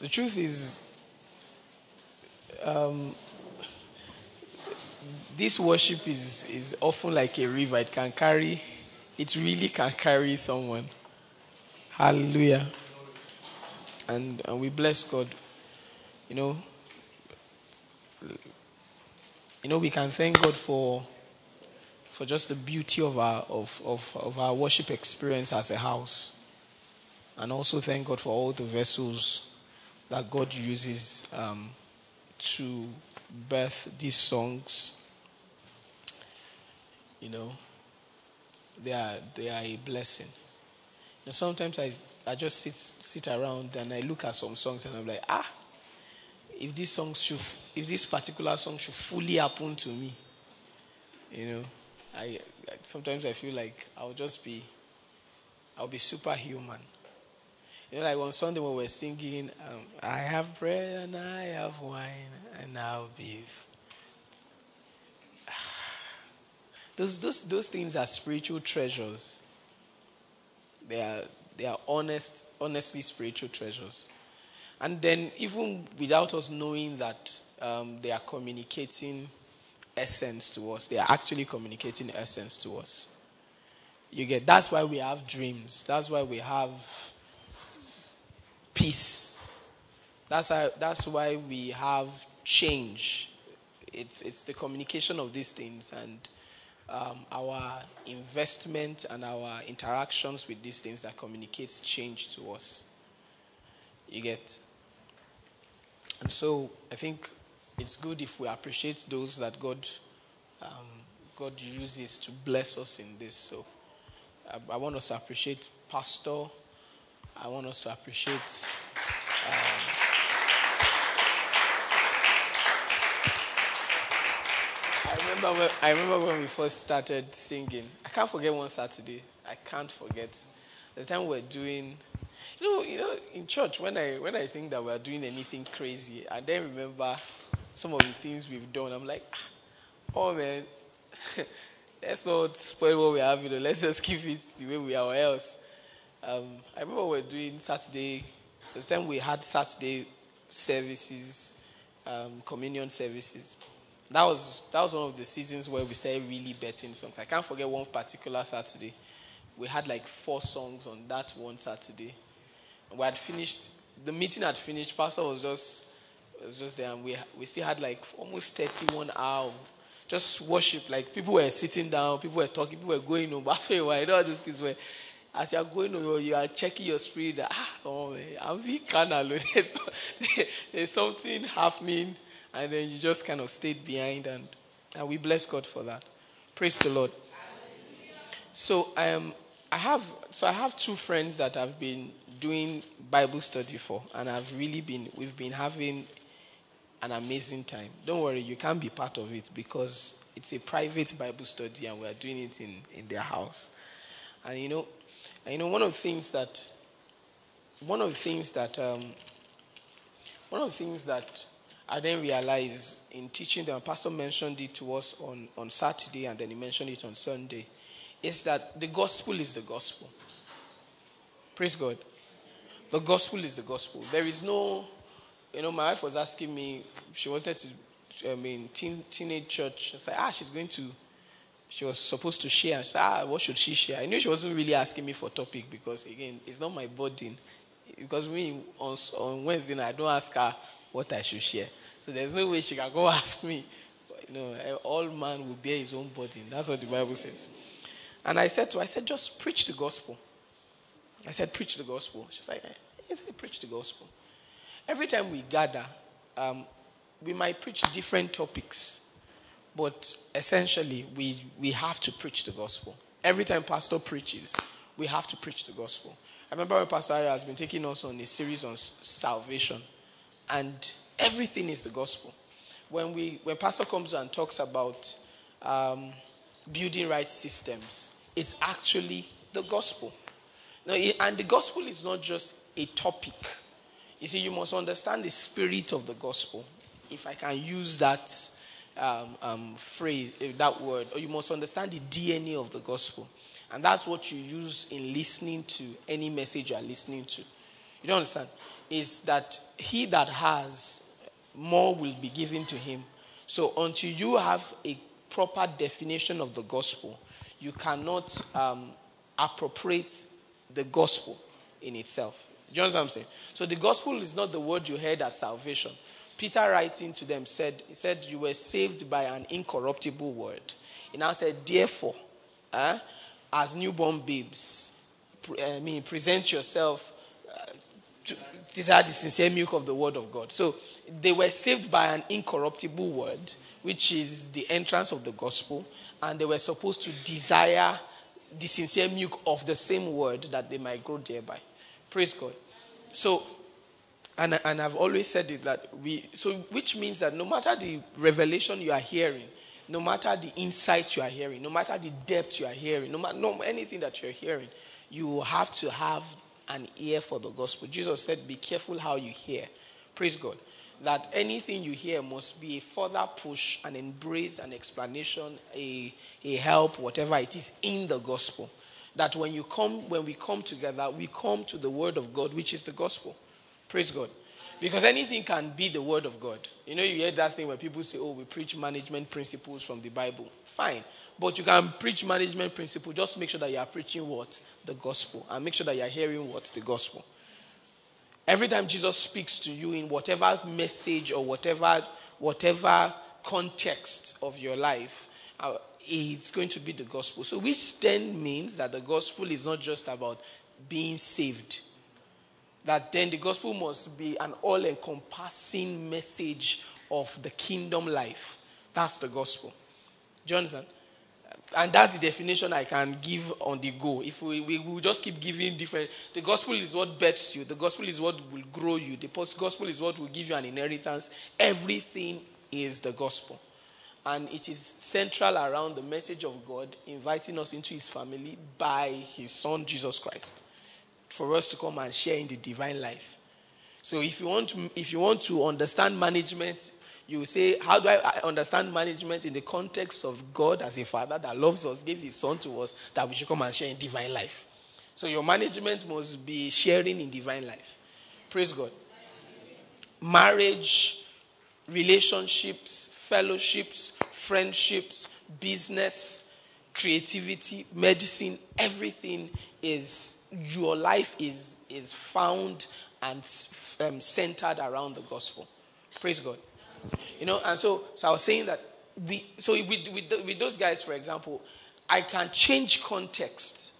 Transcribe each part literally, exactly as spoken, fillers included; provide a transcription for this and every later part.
truth is, um, this worship is, is often like a river. It can carry, it really can carry someone. Hallelujah. And, and we bless God. You know, you know, we can thank God for for just the beauty of our of, of, of our worship experience as a house. And also thank God for all the vessels that God uses um, to birth these songs. You know, they are they are a blessing. You know, sometimes I, I just sit sit around and I look at some songs and I'm like, ah, if this song should if this particular song should fully happen to me, you know, I sometimes I feel like I'll just be I'll be superhuman. You know, like on Sunday when we're singing, um, I have bread and I have wine and I'll be. Those those those things are spiritual treasures. They are they are honest, honestly spiritual treasures. And then even without us knowing that um, they are communicating essence to us, they are actually communicating essence to us. You get that's why we have dreams. That's why we have peace. That's how, that's why we have change. It's it's the communication of these things and um, our investment and our interactions with these things that communicates change to us. You get. And so I think it's good if we appreciate those that God um, God uses to bless us in this. So I, I want us to appreciate Pastor. I want us to appreciate. Um, I remember when, I remember when we first started singing. I can't forget one Saturday. I can't forget the time we were doing. You know, you know, in church when I when I think that we are doing anything crazy, I then remember some of the things we've done. I'm like, oh man, let's not spoil what we have. You know, let's just keep it the way we are, or else. Um, I remember we were doing Saturday. This time we had Saturday services, um, communion services. That was that was one of the seasons where we started really betting songs. I can't forget one particular Saturday. We had like four songs on that one Saturday. We had finished, the meeting had finished. Pastor was just was just there, and we we still had like almost thirty-one hours of just worship. Like people were sitting down, people were talking, people were going on. But after a while, you know all these things where as you are going on, you are checking your spirit. Ah, oh man, I'm being carnal. There's, there's something happening, and then you just kind of stayed behind, and, and we bless God for that. Praise the Lord. So um, I have so I have two friends that I've been doing Bible study for, and I've really been we've been having an amazing time. Don't worry, you can't be part of it because it's a private Bible study, and we're doing it in, in their house. And you know, and you know one of the things that one of the things that um, one of the things that I didn't realize in teaching them, Pastor mentioned it to us on, on Saturday, and then he mentioned it on Sunday, is that the gospel is the gospel. Praise God. The gospel is the gospel. There is no, you know, my wife was asking me, she wanted to, I mean, teen, teenage church. She's like, ah, she's going to, she was supposed to share. She said, ah, what should she share? I knew she wasn't really asking me for topic because, again, it's not my burden. Because me, on, on Wednesday night, I don't ask her what I should share. So there's no way she can go ask me. You know, all man will bear his own burden. That's what the Bible says. And I said to her, I said, just preach the gospel. I said, preach the gospel. She's like, if I preach the gospel. Every time we gather, um, we might preach different topics, but essentially we, we have to preach the gospel. Every time pastor preaches, we have to preach the gospel. I remember when Pastor Ayo has been taking us on a series on salvation, and everything is the gospel. When we when pastor comes and talks about um, building right systems, it's actually the gospel. Now, and the gospel is not just a topic. You see, you must understand the spirit of the gospel. If I can use that um, um, phrase, that word, or you must understand the D N A of the gospel. And that's what you use in listening to any message you are listening to. You don't understand? is that he that has, more will be given to him. So until you have a proper definition of the gospel, you cannot um, appropriate the gospel in itself. Do you understand what I'm saying? So the gospel is not the word you heard at salvation. Peter, writing to them, said, he said, you were saved by an incorruptible word. He now said, therefore, uh, as newborn babes, pre- I mean, present yourself, uh, to, these are the sincere milk of the word of God. So they were saved by an incorruptible word, which is the entrance of the gospel, and they were supposed to desire the sincere milk of the same word that they might grow thereby. Praise God. So, and, and I've always said it that we, so which means that no matter the revelation you are hearing, no matter the insight you are hearing, no matter the depth you are hearing, no matter no, anything that you're hearing, you have to have an ear for the gospel. Jesus said, be careful how you hear. Praise God. That anything you hear must be a further push, an embrace, an explanation, a, a help, whatever it is in the gospel. That when you come, when we come together, we come to the word of God, which is the gospel. Praise God. Because anything can be the word of God. You know, you hear that thing where people say, oh, we preach management principles from the Bible. Fine. But you can preach management principles. Just make sure that you are preaching what? The gospel. And make sure that you are hearing what? The gospel. Every time Jesus speaks to you in whatever message or whatever, whatever context of your life, uh, it's going to be the gospel. So which then means that the gospel is not just about being saved. That then the gospel must be an all-encompassing message of the kingdom life. That's the gospel. Do you understand? And that's the definition I can give on the go. If we, we will just keep giving different... The gospel is what births you. The gospel is what will grow you. The gospel is what will give you an inheritance. Everything is the gospel. And it is central around the message of God inviting us into his family by his son, Jesus Christ, for us to come and share in the divine life. So if you want to, if you want to understand management, you say, how do I understand management in the context of God as a father that loves us, gave his son to us, that we should come and share in divine life. So your management must be sharing in divine life. Praise God. Marriage, relationships, fellowships, friendships, business, creativity, medicine, everything is, your life is, is found and um, centered around the gospel. Praise God. You know, and so, so I was saying that we, so with, with, with those guys, for example, I can change context.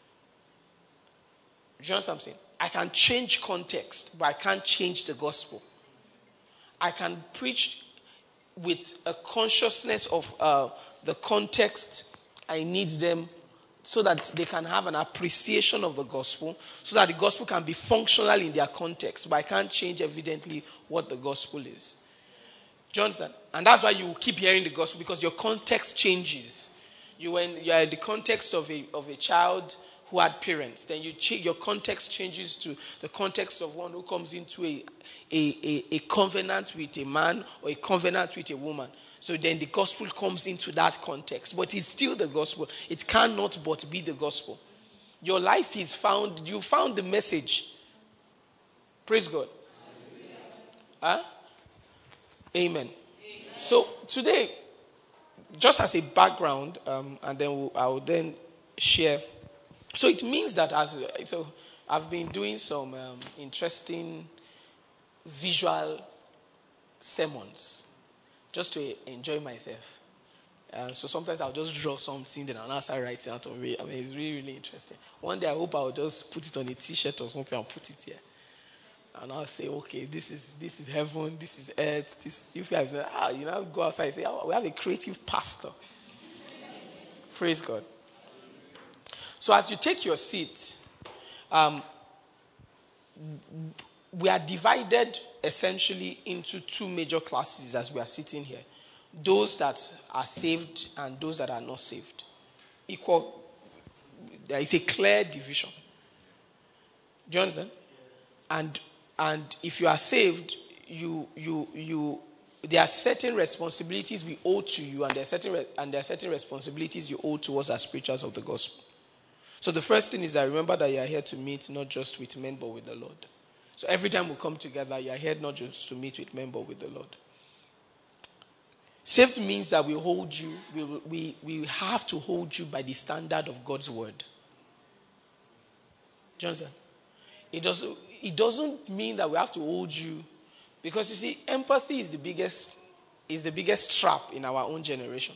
Do you know what I'm saying? I can change context, but I can't change the gospel. I can preach with a consciousness of uh, the context I need them so that they can have an appreciation of the gospel, so that the gospel can be functional in their context, but I can't change evidently what the gospel is. Do you understand? And that's why you keep hearing the gospel, because your context changes. You when you are in the context of a of a child who had parents, then you ch- your context changes to the context of one who comes into a, a, a, a covenant with a man or a covenant with a woman. So then the gospel comes into that context. But it's still the gospel. It cannot but be the gospel. Your life is found, you found the message. Praise God. Huh? Amen. Amen. So today, just as a background, um, and then we'll, I will then share. So it means that as so I've been doing some um, interesting visual sermons just to enjoy myself. Uh, so sometimes I'll just draw something, then I'll start writing out of it. I mean, it's really, really interesting. One day I hope I'll just put it on a T-shirt or something and put it here. And I'll say, okay, this is this is heaven, this is earth. This you guys, say, ah, you know, go outside and say, oh, we have a creative pastor. Praise God. So as you take your seat, um, we are divided essentially into two major classes as we are sitting here. Those that are saved and those that are not saved. Equal, there is a clear division. Do you understand? And and if you are saved, you you you there are certain responsibilities we owe to you, and there are certain re- and there are certain responsibilities you owe to us as preachers of the gospel. So the first thing is that remember that you are here to meet not just with men but with the Lord. So every time we come together, you are here not just to meet with men, but with the Lord. Saved means that we hold you, we, we, we have to hold you by the standard of God's word. Do you understand? It doesn't, it doesn't mean that we have to hold you, because you see, empathy is the biggest, is the biggest trap in our own generation.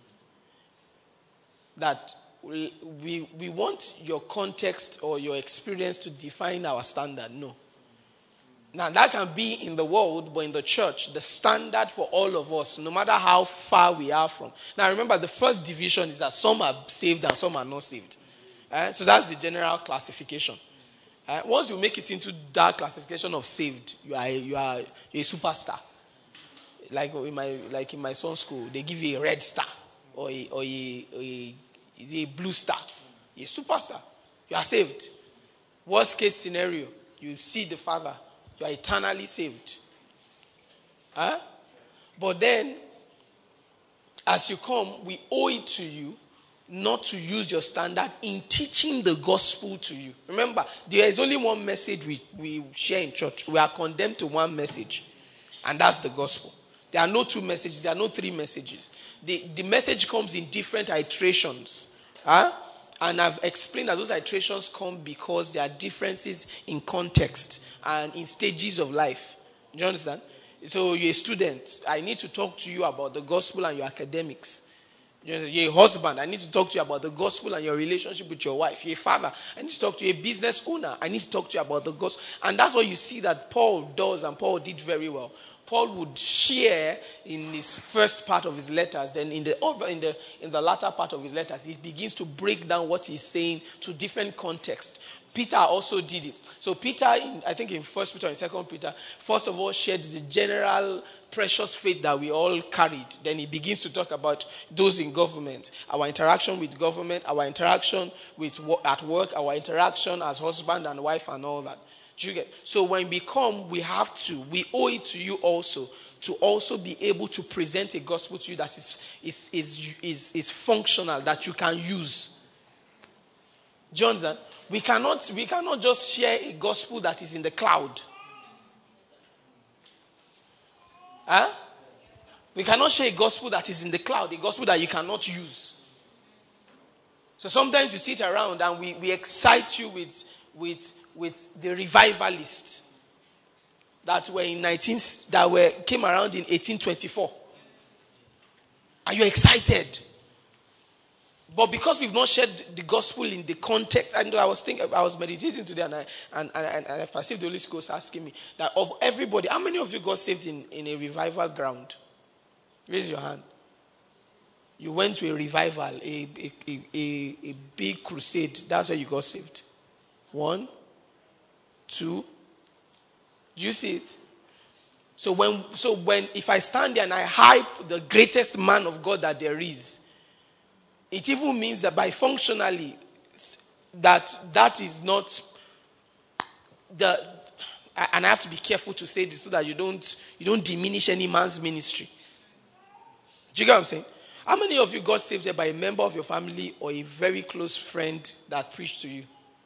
That we, we, we want your context or your experience to define our standard. No. Now, that can be in the world, but in the church, the standard for all of us, no matter how far we are from. Now, remember, the first division is that some are saved and some are not saved. Uh, so that's the general classification. Uh, once you make it into that classification of saved, you are, you are you're a superstar. Like in my like in my son's school, they give you a red star or a, or a, or a, is it a blue star. You're a superstar. You are saved. Worst case scenario, you see the Father. You are eternally saved. Huh? But then, as you come, we owe it to you not to use your standard in teaching the gospel to you. Remember, there is only one message we, we share in church. We are condemned to one message, and that's the gospel. There are no two messages. There are no three messages. The, the message comes in different iterations. Huh? And I've explained that those iterations come because there are differences in context and in stages of life. Do you understand? So you're a student. I need to talk to you about the gospel and your academics. You're a husband. I need to talk to you about the gospel and your relationship with your wife. You're a father. I need to talk to you. A business owner. I need to talk to you about the gospel. And that's what you see that Paul does, and Paul did very well. Paul would share in his first part of his letters, then in the other, in the in the latter part of his letters, he begins to break down what he's saying to different contexts. Peter also did it. So Peter, in, I think in First Peter and Second Peter, first of all shared the general precious faith that we all carried. Then he begins to talk about those in government, our interaction with government, our interaction with at work, our interaction as husband and wife, and all that. Do you get? So when we come, we have to, we owe it to you also to also be able to present a gospel to you that is is is is, is functional, that you can use. Do you understand? We cannot we cannot just share a gospel that is in the cloud. Huh? We cannot share a gospel that is in the cloud, a gospel that you cannot use. So sometimes you sit around and we, we excite you with with with the revivalists that were in nineteen that were came around in eighteen twenty-four. Are you excited? But because we've not shared the gospel in the context, I know I was thinking, I was meditating today, and I and, and, and I perceived the Holy Ghost asking me that of everybody, how many of you got saved in, in a revival ground? Raise your hand. You went to a revival, a a, a, a, a big crusade. That's where you got saved. One, two. Do you see it? So when so when if I stand there and I hype the greatest man of God that there is, it even means that by functionally, that that is not the, and I have to be careful to say this so that you don't you don't diminish any man's ministry. Do you get what I'm saying? How many of you got saved by a member of your family or a very close friend that preached to you?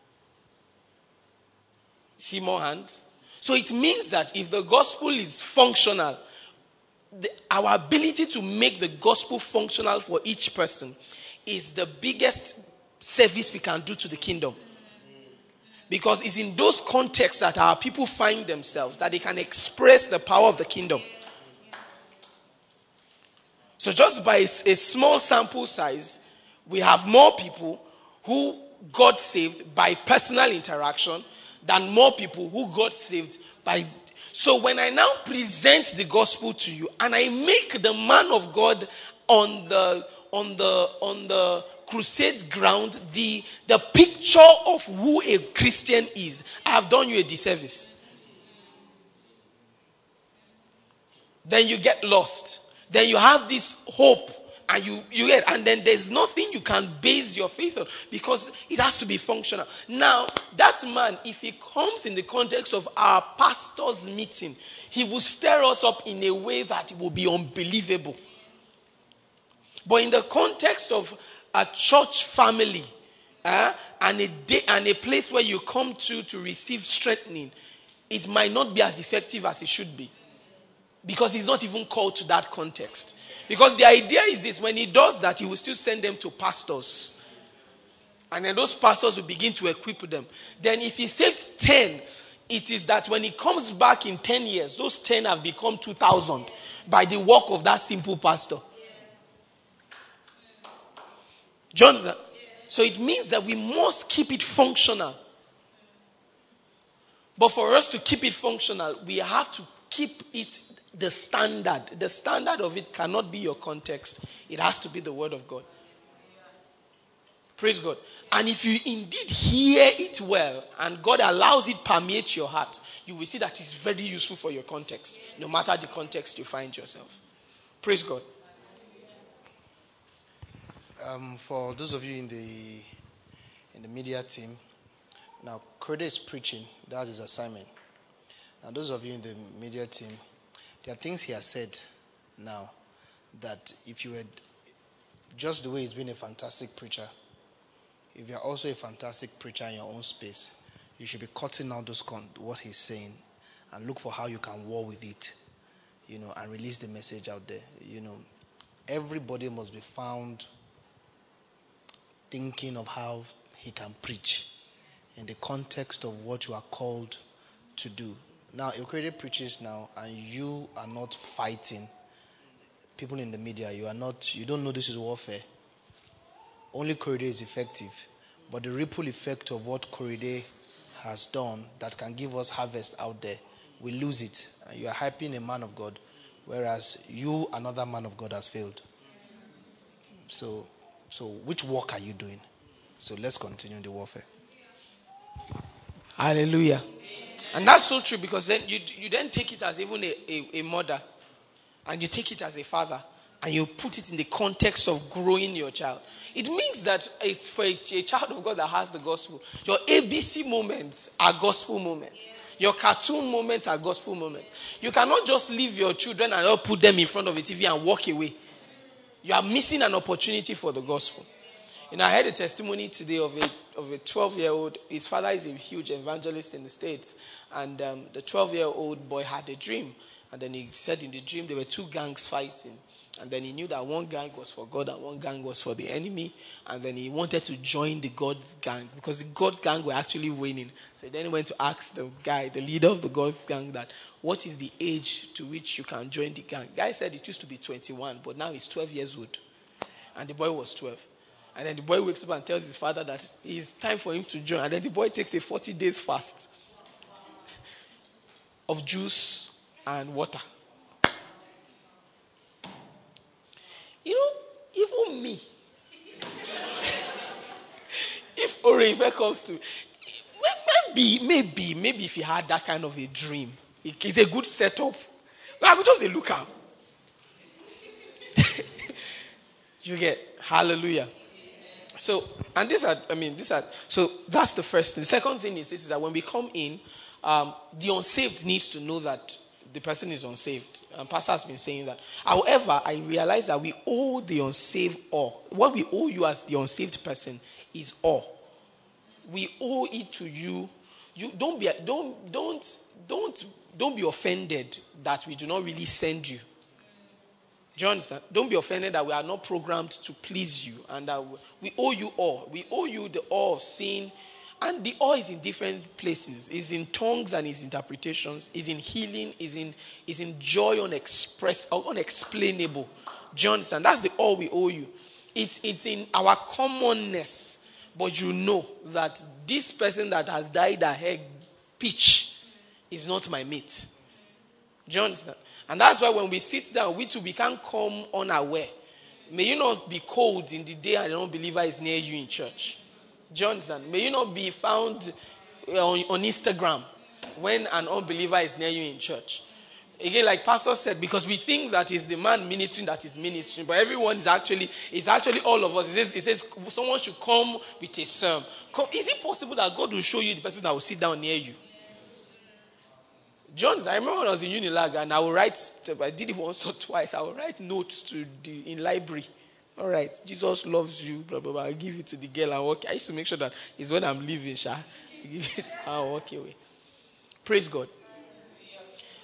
See more hands? So it means that if the gospel is functional, the, our ability to make the gospel functional for each person is the biggest service we can do to the kingdom. Because it's in those contexts that our people find themselves, that they can express the power of the kingdom. So just by a, a small sample size, we have more people who got saved by personal interaction than more people who got saved by... So when I now present the gospel to you and I make the man of God on the on the on the crusade ground the the picture of who a Christian is, I have done you a disservice. Then you get lost. Then you have this hope, and you you get, and then there's nothing you can base your faith on because it has to be functional. Now that man, if he comes in the context of our pastor's meeting, he will stir us up in a way that it will be unbelievable. But in the context of a church family uh, and a day, and a place where you come to to receive strengthening, it might not be as effective as it should be. Because he's not even called to that context. Because the idea is this, when he does that, he will still send them to pastors. And then those pastors will begin to equip them. Then if he saves ten, it is that when he comes back in ten years, those ten have become two thousand by the work of that simple pastor. John, so it means that we must keep it functional. But for us to keep it functional, we have to keep it the standard. The standard of it cannot be your context. It has to be the word of God. Praise God. And if you indeed hear it well and God allows it permeate your heart, you will see that it's very useful for your context, no matter the context you find yourself. Praise God. Um, for those of you in the in the media team, now Korede is preaching. That's his assignment. Now those of you in the media team, there are things he has said now that if you had just the way he's been a fantastic preacher, if you're also a fantastic preacher in your own space, you should be cutting out those con- what he's saying and look for how you can war with it, you know, and release the message out there. You know, everybody must be found thinking of how he can preach in the context of what you are called to do. Now, if Korede preaches now and you are not fighting people in the media, you are not, you don't know this is warfare. Only Korede is effective. But the ripple effect of what Korede has done that can give us harvest out there, we lose it. And you are hyping a man of God, whereas you, another man of God, has failed. So, so which work are you doing? So let's continue the warfare. Hallelujah. And that's so true, because then you you then take it as even a, a, a mother, and you take it as a father, and you put it in the context of growing your child. It means that it's for a, a child of God that has the gospel. Your A B C moments are gospel moments. Your cartoon moments are gospel moments. You cannot just leave your children and not put them in front of a T V and walk away. You are missing an opportunity for the gospel. You know, I heard a testimony today of a of a twelve-year-old. His father is a huge evangelist in the States. And um, the twelve-year-old boy had a dream. And then he said in the dream there were two gangs fighting. And then he knew that one gang was for God and one gang was for the enemy. And then he wanted to join the God's gang because the God's gang were actually winning. So then he went to ask the guy, the leader of the God's gang, that what is the age to which you can join the gang? The guy said it used to be twenty-one, but now he's twelve years old. And the boy was twelve. And then the boy wakes up and tells his father that it's time for him to join. And then the boy takes a forty days fast of juice and water. You know, even me, if Oreife comes to, maybe, maybe, maybe if he had that kind of a dream, it's a good setup. I could just look at. You get, hallelujah. So, and these are, I mean, these are, so that's the first thing. The second thing is this, is that when we come in, um, the unsaved needs to know that the person is unsaved. And Pastor has been saying that. However, I realize that we owe the unsaved awe. What we owe you as the unsaved person is awe. We owe it to you. You don't be don't don't don't don't be offended that we do not really send you. Do you understand? Don't be offended that we are not programmed to please you, and that we owe you awe. We owe you the awe of seeing. And the awe is in different places. It's in tongues and its interpretations. It's in healing. It's in, it's in joy unexpress, unexplainable. Do you understand? That's the awe we owe you. It's, it's in our commonness. But you know that this person that has dyed a hair pitch is not my mate. Do you understand? And that's why when we sit down, we too, we can't come unaware. May you not be cold in the day and an unbeliever is near you in church. Johnson, may you not be found on, on Instagram when an unbeliever is near you in church. Again, like Pastor said, because we think that it's the man ministering that is ministering, but everyone is actually, it's actually all of us. It says, it says someone should come with a sermon. Come, is it possible that God will show you the person that will sit down near you? John's, I remember when I was in Unilag and I would write, I did it once or twice, I would write notes to the in library. All right, Jesus loves you, blah, blah, blah. I'll give it to the girl and walk. I used to make sure that it's when I'm leaving, Sha. Give it, I'll walk away. Praise God.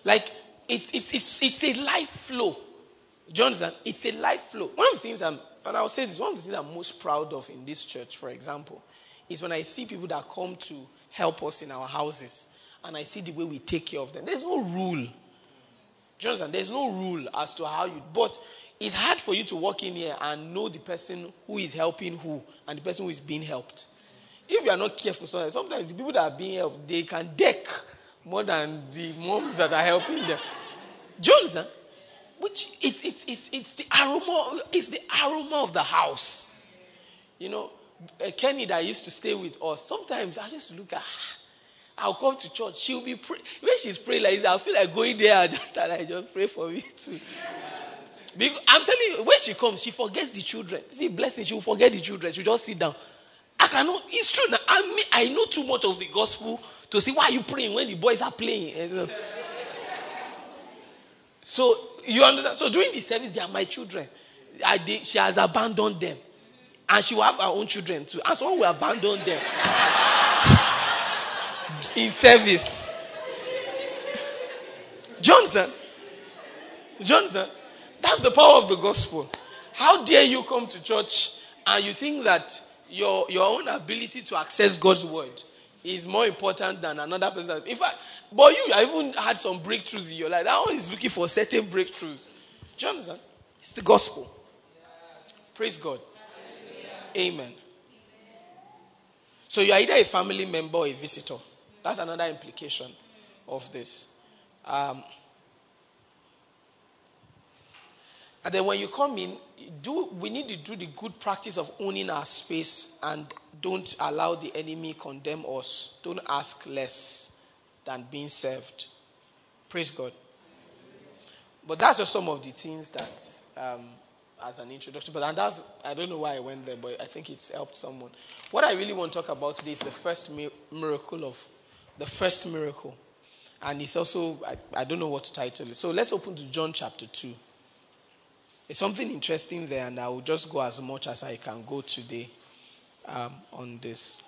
Like, it's, it's, it's, it's a life flow. Do you understand? It's a life flow. One of the things I'm, and I'll say this, one of the things I'm most proud of in this church, for example, is when I see people that come to help us in our houses, and I see the way we take care of them. There's no rule. Do you understand? There's no rule as to how you, but it's hard for you to walk in here and know the person who is helping who, and the person who is being helped. If you are not careful, sometimes the people that are being helped, they can deck more than the moms that are helping them. Do you understand? Which it's it's it's it's the aroma, it's the aroma of the house. You know, uh, Kenny that used to stay with us. Sometimes I just look at her. I'll come to church. She'll be pray- when she's praying like this. I'll feel like going there and just start like just pray for me too. Because I'm telling you, when she comes, she forgets the children. See, blessing, she will forget the children. She'll just sit down. I cannot. It's true. Now, I mean, I know too much of the gospel to see why are you praying when the boys are playing. So you understand? So during the service, they are my children. I, they, she has abandoned them. And she will have her own children too. And someone will abandon them in service. Johnson. Johnson. That's the power of the gospel. How dare you come to church and you think that your, your own ability to access God's word is more important than another person. In fact, but you have even had some breakthroughs in your life. That one is looking for certain breakthroughs. Do you understand? It's the gospel. Praise God. Amen. So you are either a family member or a visitor. That's another implication of this. Um, and then when you come in, do we need to do the good practice of owning our space and don't allow the enemy condemn us. Don't ask less than being served. Praise God. But that's just some of the things that, um, as an introduction. But and that's, I don't know why I went there, but I think it's helped someone. What I really want to talk about today is the first mi- miracle of, the first miracle. And it's also, I, I don't know what to title it. So let's open to John chapter two. There's something interesting there, and I will just go as much as I can go today um, on this.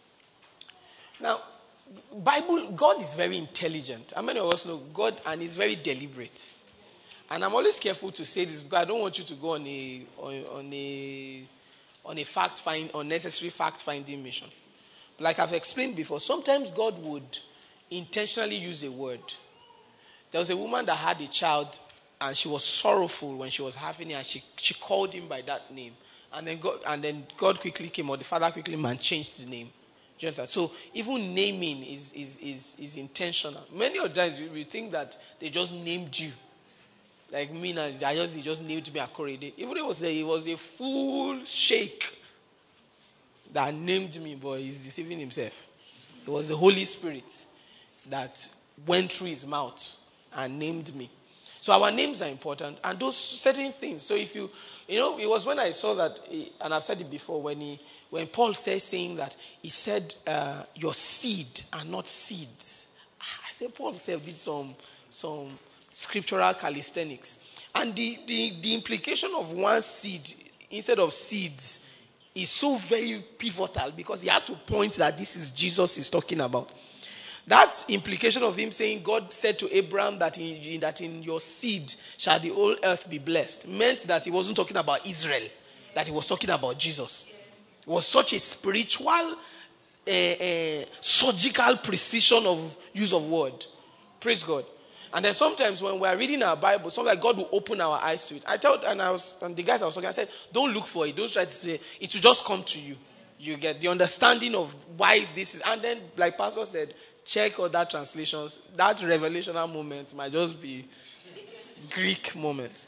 Now, Bible, God is very intelligent. How many of us know God, and He's very deliberate? And I'm always careful to say this because I don't want you to go on a on, on a on a fact find unnecessary fact finding mission. But like I've explained before, sometimes God would intentionally use a word. There was a woman that had a child, and she was sorrowful when she was having it, and she, she called him by that name. And then God and then God quickly came, or the father quickly came and changed the name. Do you understand? So even naming is is is, is intentional. Many of the times we, we think that they just named you. Like me now, I just, they just named me Akorede. Even it was a, it was a full sheikh that named me, but he's deceiving himself. It was the Holy Spirit that went through his mouth and named me. So our names are important, and those certain things. So if you, you know, it was when I saw that, and I've said it before, when he, when Paul says saying that, he said, uh, "Your seed are not seeds." I said Paul himself did some some. scriptural calisthenics. And the, the, the implication of one seed instead of seeds is so very pivotal because he had to point that this is Jesus he's talking about. That implication of him saying God said to Abraham that in, that in your seed shall the whole earth be blessed meant that he wasn't talking about Israel, that he was talking about Jesus. It was such a spiritual, uh, uh, surgical precision of use of word. Praise God. And then sometimes when we're reading our Bible, sometimes God will open our eyes to it. I told, and I was, and the guys I was talking, I said, don't look for it. Don't try to say, it will just come to you. You get the understanding of why this is. And then, like Pastor said, check other translations. That revelational moment might just be Greek moment.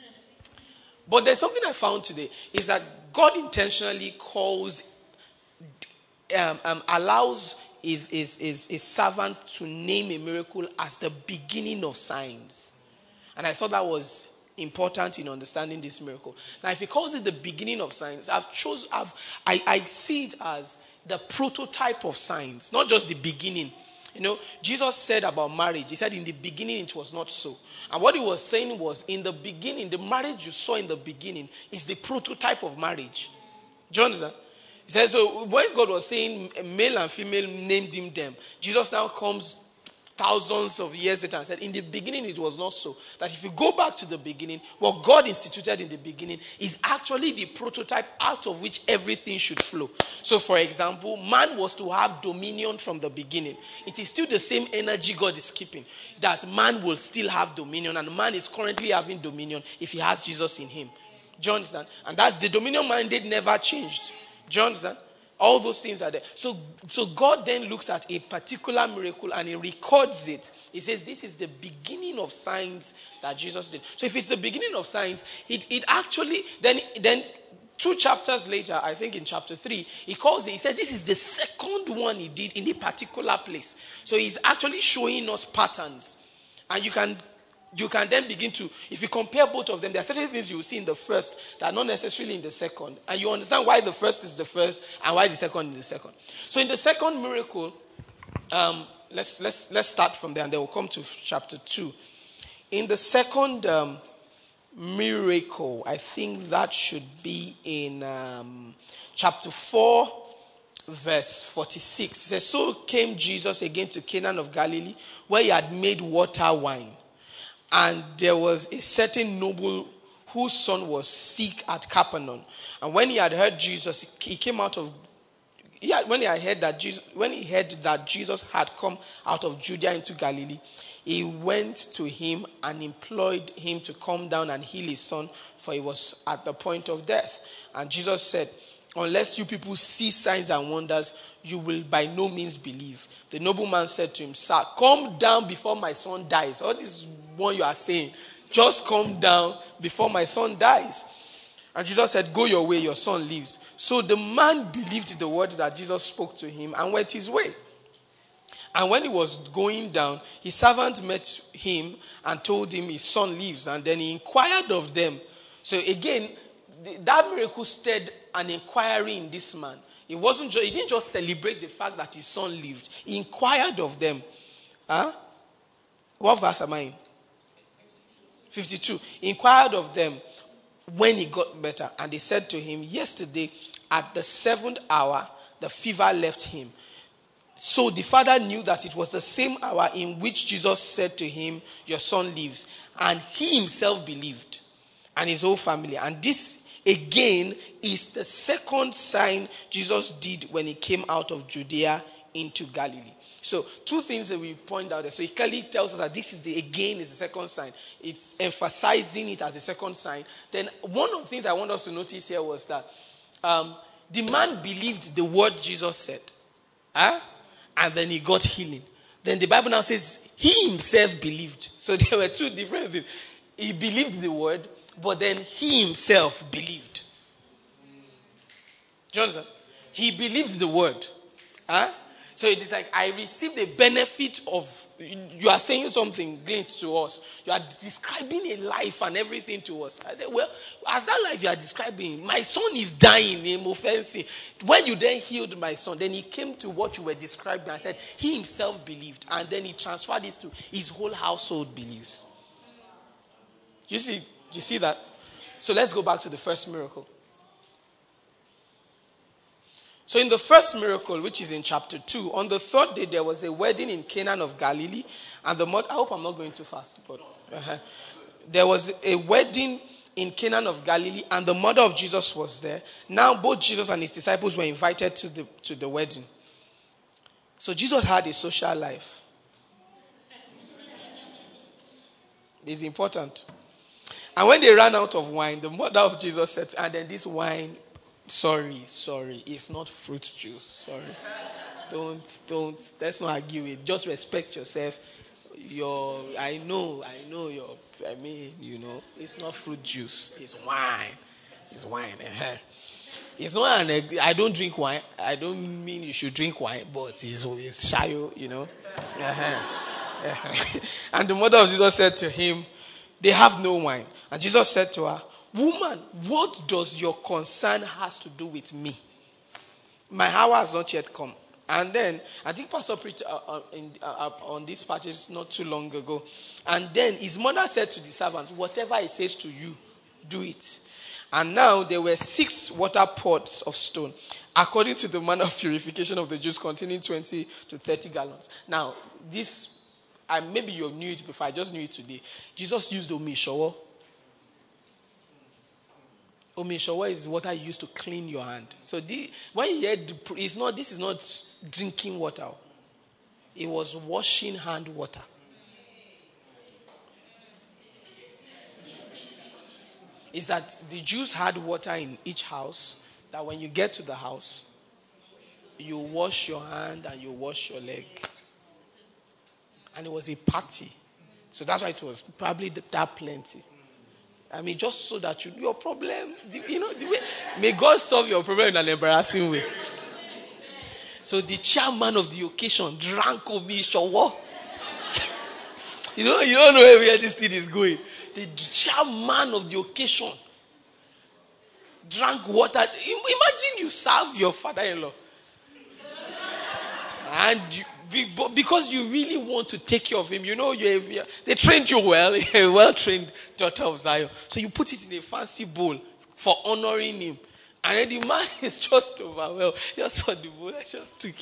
But there's something I found today, is that God intentionally calls, um, um, allows Is, is, is, is servant to name a miracle as the beginning of signs. And I thought that was important in understanding this miracle. Now, if he calls it the beginning of signs, I've chose, I've, I, I see it as the prototype of signs, not just the beginning. You know, Jesus said about marriage, he said in the beginning it was not so. And what he was saying was, in the beginning, the marriage you saw in the beginning is the prototype of marriage. Do you understand? He says, so when God was saying male and female named him them, Jesus now comes thousands of years later and said, in the beginning it was not so. That if you go back to the beginning, what God instituted in the beginning is actually the prototype out of which everything should flow. So for example, man was to have dominion from the beginning. It is still the same energy God is keeping, that man will still have dominion, and man is currently having dominion if he has Jesus in him. Do you understand? And that the dominion mandate never changed. Do you understand? All those things are there. So, so God then looks at a particular miracle and he records it. He says, this is the beginning of signs that Jesus did. So if it's the beginning of signs, it, it actually, then, then two chapters later, I think in chapter three, he calls it, he said, this is the second one he did in a particular place. So he's actually showing us patterns. And you can You can then begin to, if you compare both of them, there are certain things you will see in the first that are not necessarily in the second. And you understand why the first is the first and why the second is the second. So in the second miracle, um, let's, let's, let's start from there and then we'll come to chapter two. In the second um, miracle, I think that should be in um, chapter four, verse forty-six. It says, so came Jesus again to Cana of Galilee, where he had made water wine. And there was a certain noble whose son was sick at Capernaum. And when he had heard Jesus, he came out of. He had, when he had heard that Jesus, when he heard that Jesus had come out of Judea into Galilee, he went to him and implored him to come down and heal his son, for he was at the point of death. And Jesus said, unless you people see signs and wonders, you will by no means believe. The nobleman said to him, sir, come down before my son dies. All this is what you are saying. Just come down before my son dies. And Jesus said, go your way, your son lives. So the man believed the word that Jesus spoke to him and went his way. And when he was going down, his servant met him and told him his son lives. And then he inquired of them. So again, that miracle stirred an inquiry in this man. He wasn't just, he didn't just celebrate the fact that his son lived. He inquired of them. Huh? What verse am I in? fifty-two. He inquired of them when he got better. And they said to him, yesterday at the seventh hour, the fever left him. So the father knew that it was the same hour in which Jesus said to him, your son lives. And he himself believed, and his whole family. And this again is the second sign Jesus did when he came out of Judea into Galilee. So two things that we point out there. So it clearly tells us that this is the, again, is the second sign. It's emphasizing it as a second sign. Then one of the things I want us to notice here was that um, the man believed the word Jesus said. Huh? And then he got healing. Then the Bible now says he himself believed. So there were two different things. He believed the word, but then he himself believed. Johnson, he believed the word. Huh? So it is like, I received the benefit of, you are saying something, Glint, to us. You are describing a life and everything to us. I said, well, as that life you are describing, my son is dying, him offensing. When you then healed my son, then he came to what you were describing and said, he himself believed. And then he transferred it to his whole household believes. You see, you see that? So let's go back to the first miracle. So in the first miracle, which is in chapter two, on the third day there was a wedding in Cana of Galilee, and the mother, I hope I'm not going too fast, but uh-huh. There was a wedding in Cana of Galilee, and the mother of Jesus was there. Now both Jesus and his disciples were invited to the to the wedding. So Jesus had a social life. It's important. And when they ran out of wine, the mother of Jesus said, and then this wine, Sorry, sorry. It's not fruit juice. Sorry. Don't, don't. Let's not argue it. Just respect yourself. Your, I know, I know your, I mean, you know, it's not fruit juice. It's wine. It's wine. Uh-huh. It's not an, I don't drink wine. I don't mean you should drink wine, but it's, it's shayo, you know. Uh-huh. Uh-huh. And the mother of Jesus said to him, they have no wine. And Jesus said to her, woman, what does your concern has to do with me? My hour has not yet come. And then, I think Pastor preached uh, uh, in, uh, on this passage not too long ago. And then his mother said to the servants, whatever he says to you, do it. And now there were six water pots of stone, according to the manner of purification of the Jews, containing twenty to thirty gallons. Now, this I maybe you knew it before, I just knew it today. Jesus used omishowo. Omishowo is water you use to clean your hand. So the, when you hear, the, it's not, this is not drinking water. It was washing hand water. Is that the Jews had water in each house, that when you get to the house, you wash your hand and you wash your leg. And it was a party. So that's why it was probably that plenty. I mean, just so that you, your problem, you know, the way, may God solve your problem in an embarrassing way. So the chairman of the occasion drank omishowo. you know, you don't know where this thing is going. The chairman of the occasion drank water. Imagine you serve your father-in-law. And you, because you really want to take care of him, you know, you have, they trained you well, you're a well-trained daughter of Zion. So you put it in a fancy bowl for honoring him. And then the man is just overwhelmed. Just for the bowl, I just took it.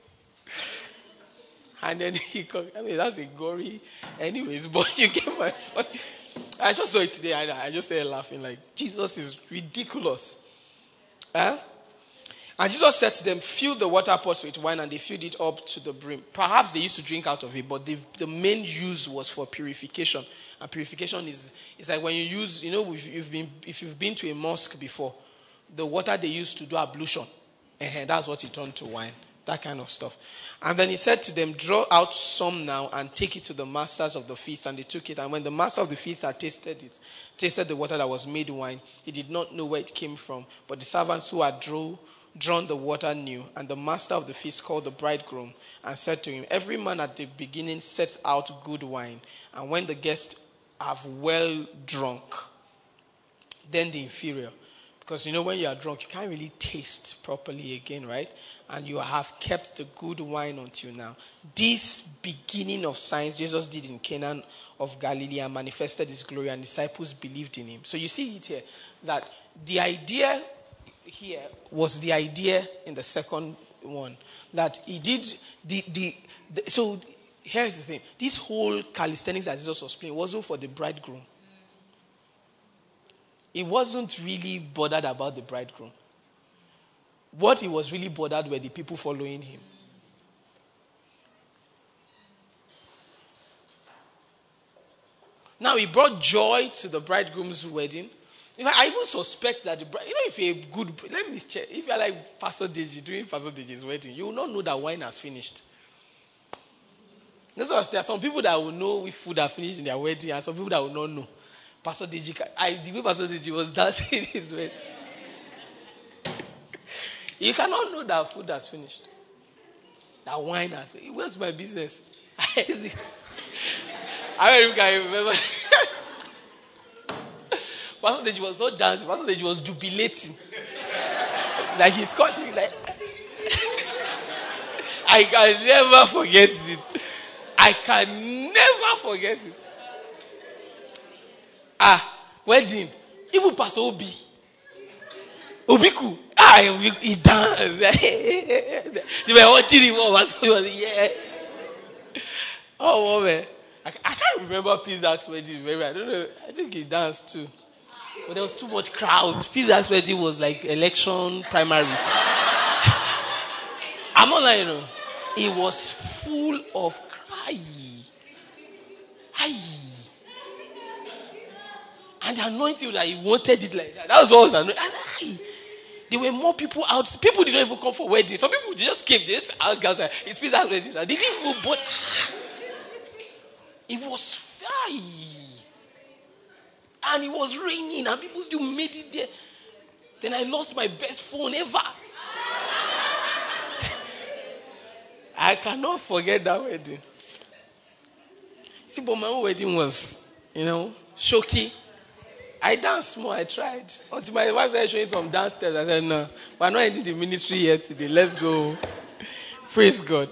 And then he comes. I mean, that's a gory. Anyways, but you get my point. I just saw it today. I, I just started laughing like, Jesus is ridiculous. Huh? And Jesus said to them, fill the water pots with wine, and they filled it up to the brim. Perhaps they used to drink out of it, but the, the main use was for purification. And purification is, is like when you use, you know, if you've been, if you've been to a mosque before, the water they used to do ablution, and that's what he turned to wine. That kind of stuff. And then he said to them, draw out some now and take it to the masters of the feast. And they took it. And when the master of the feast had tasted it, tasted the water that was made wine, he did not know where it came from. But the servants who had drew, drawn the water knew. And the master of the feast called the bridegroom and said to him, every man at the beginning sets out good wine. And when the guests have well drunk, then the inferior. Because, you know, when you are drunk, you can't really taste properly again, right? And you have kept the good wine until now. This beginning of signs Jesus did in Cana of Galilee and manifested his glory, and disciples believed in him. So you see it here, that the idea here was the idea in the second one. That he did, the, the, the so here's the thing. This whole calisthenics that Jesus was playing wasn't for the bridegroom. He wasn't really bothered about the bridegroom. What he was really bothered were the people following him. Now, he brought joy to the bridegroom's wedding. In fact, I even suspect that the bride, you know, if you're a good, let me check. If you're like Pastor Deji doing Pastor Deji's wedding, you will not know that wine has finished. There are some people that will know if food has finished in their wedding, and some people that will not know. Pastor Deji, I, the way Pastor Deji was dancing his way. You cannot know that food has finished. That wine has finished. What's my business? I don't know if you can remember. Pastor Deji was not dancing. Pastor Deji was jubilating. It's like he's caught me like. I can never forget it. I can never forget it. Ah, wedding. Even Pastor Obi. Obiku. Ah, he danced. They were watching him. He was, yeah. Oh, man. I, I can't remember Pizak's wedding. Maybe I don't know. I think he danced too. But there was too much crowd. Pizak's wedding was like election primaries. I'm not lying, you know. It was full of cry. Aye. And the anointing that he wanted it like that. That was what was anointing. There were more people out. People didn't even come for wedding. Some people just came. They just asked outside. It's Pizak's wedding. They didn't even but it was fire. And it was raining. And people still made it there. Then I lost my best phone ever. I cannot forget that wedding. See, but my own wedding was, you know, shocky. I danced more, I tried. Until my wife started showing some dance steps. I said, no, we're not ending the ministry yet today. Let's go. Praise God.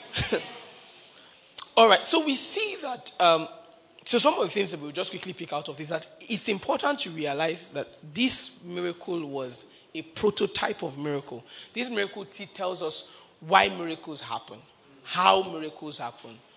All right, so we see that, um, so some of the things that we'll just quickly pick out of this, that it's important to realize that this miracle was a prototype of miracle. This miracle tells us why miracles happen, how miracles happen.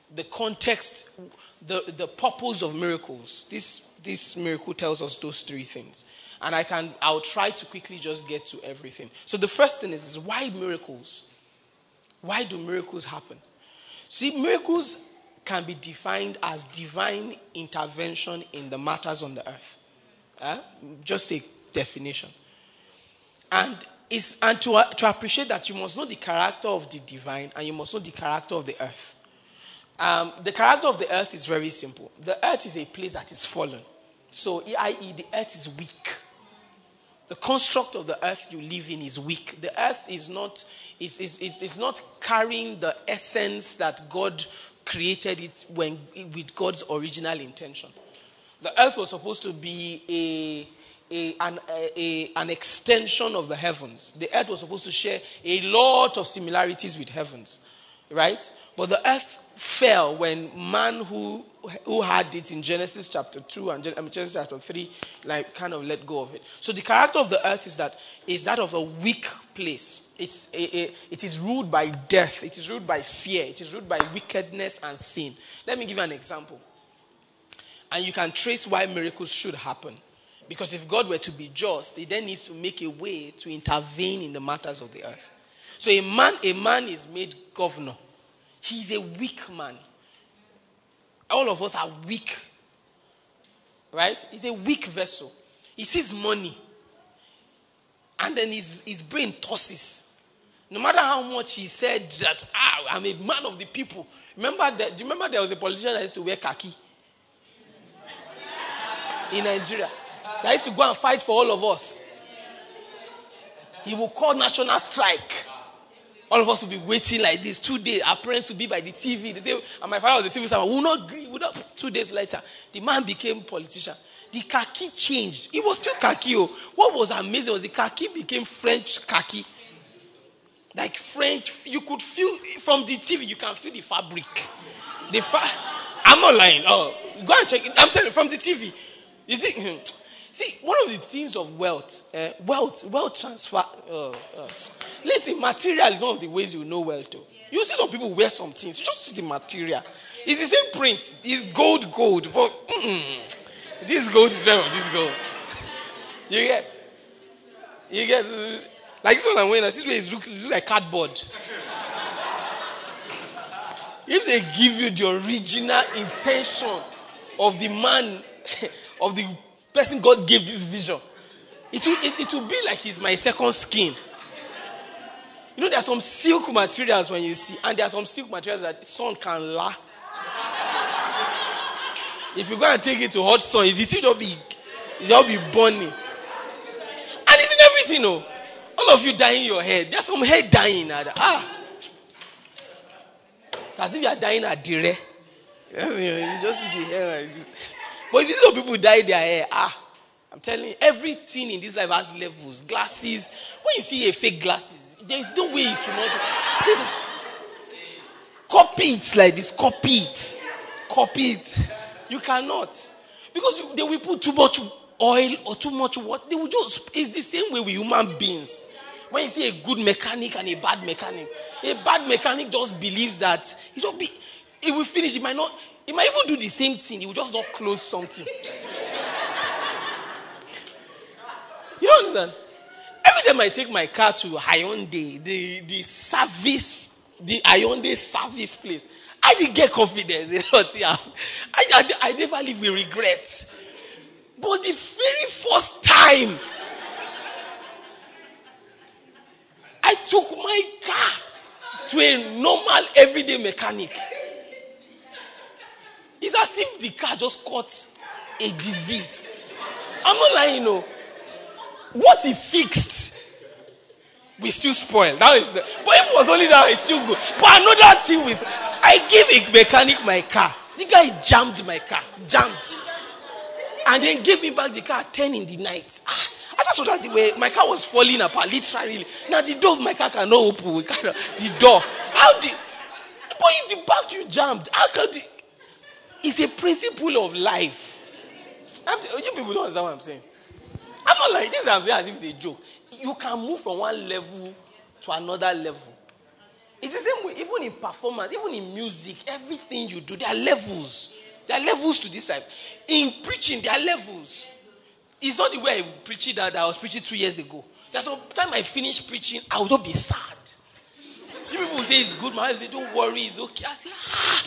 the context, the, the purpose of miracles. This this miracle tells us those three things. And I can I'll try to quickly just get to everything. So the first thing is, is why miracles? Why do miracles happen? See, miracles can be defined as divine intervention in the matters on the earth. Uh, just a definition. And it's, and to, uh, to appreciate that, you must know the character of the divine and you must know the character of the earth. Um, the character of the earth is very simple. The earth is a place that is fallen. So, that is the earth is weak. The construct of the earth you live in is weak. The earth is not, it's, it's, it's not carrying the essence that God created it when, with God's original intention. The earth was supposed to be a, a, an, a, an extension of the heavens. The earth was supposed to share a lot of similarities with heavens, right? But the earth fell when man who who had it in Genesis chapter two and I mean Genesis chapter three, like kind of let go of it. So the character of the earth is that is that of a weak place. It's a, a, it is ruled by death. It is ruled by fear. It is ruled by wickedness and sin. Let me give you an example. And you can trace why miracles should happen. Because if God were to be just, he then needs to make a way to intervene in the matters of the earth. So a man, a man is made governor. He's a weak man. All of us are weak. Right? He's a weak vessel. He sees money. And then his, his brain tosses. No matter how much he said that, ah, I'm a man of the people. Remember that, do you remember there was a politician that used to wear khaki? In Nigeria. That used to go and fight for all of us. He will call national strike. All of us will be waiting like this. Two days, our parents will be by the T V. They say, and my father was a civil servant. We will not agree. Will not. Two days later, the man became politician. The khaki changed. It was still khaki. Oh. What was amazing was the khaki became French khaki. Like French, you could feel from the T V. You can feel the fabric. The fa- I'm not lying. Oh, go and check it. I'm telling you, from the T V. You see, see, one of the things of wealth, uh, wealth, wealth transfer. Uh, uh, listen, material is one of the ways you know wealth. Too. You see some people wear some things, just see the material. It's the same print. It's gold, gold, but mm, this gold is better than this gold. You get, you get, uh, like this one I'm wearing. This way it looks look like cardboard. If they give you the original intention of the man, of the person God gave this vision, it will, it, it will be like it's my second skin. You know, there are some silk materials when you see, and there are some silk materials that sun can la. If you go and take it to hot sun, it will just be, it will be burning. And it's in everything, no. All of you dyeing your hair. There's some hair dyeing. Ah. It's as if you are dying at dire. You just see the hair like this. But if you see some people dye their hair, ah, I'm telling you, everything in this life has levels. Glasses. When you see a fake glasses, there is no way it will not. Copy it like this. Copy it. Copy it. You cannot. Because you, they will put too much oil or too much water. They will just, it's the same way with human beings. When you see a good mechanic and a bad mechanic, a bad mechanic just believes that it will be, it will finish. It might not, it might even do the same thing. It will just not close something. You don't understand? Every time I take my car to Hyundai, the, the service, the Hyundai service place, I didn't get confidence. You know, I, I, I never live with regret. But the very first time I took my car to a normal everyday mechanic, it's as if the car just caught a disease. I'm not lying, no. What he fixed, we still spoil. That is, but if it was only that, it's still good. But another thing was, I gave a mechanic my car. The guy jammed my car, jammed, and then gave me back the car at ten in the night. Ah, I just saw that the way my car was falling apart, literally. Now the door of my car cannot open. We cannot, the door. How did? But if the back you jammed, how can the? It's a principle of life. I'm, you people don't understand what I'm saying. I'm not like this. I'm as if it's a joke. You can move from one level to another level. It's the same way, even in performance, even in music, everything you do, there are levels. There are levels to this life. In preaching, there are levels. It's not the way I preached that I was preaching two years ago. There's some time I finish preaching, I will not be sad. You people say it's good, my say don't worry, it's okay. I say, ah.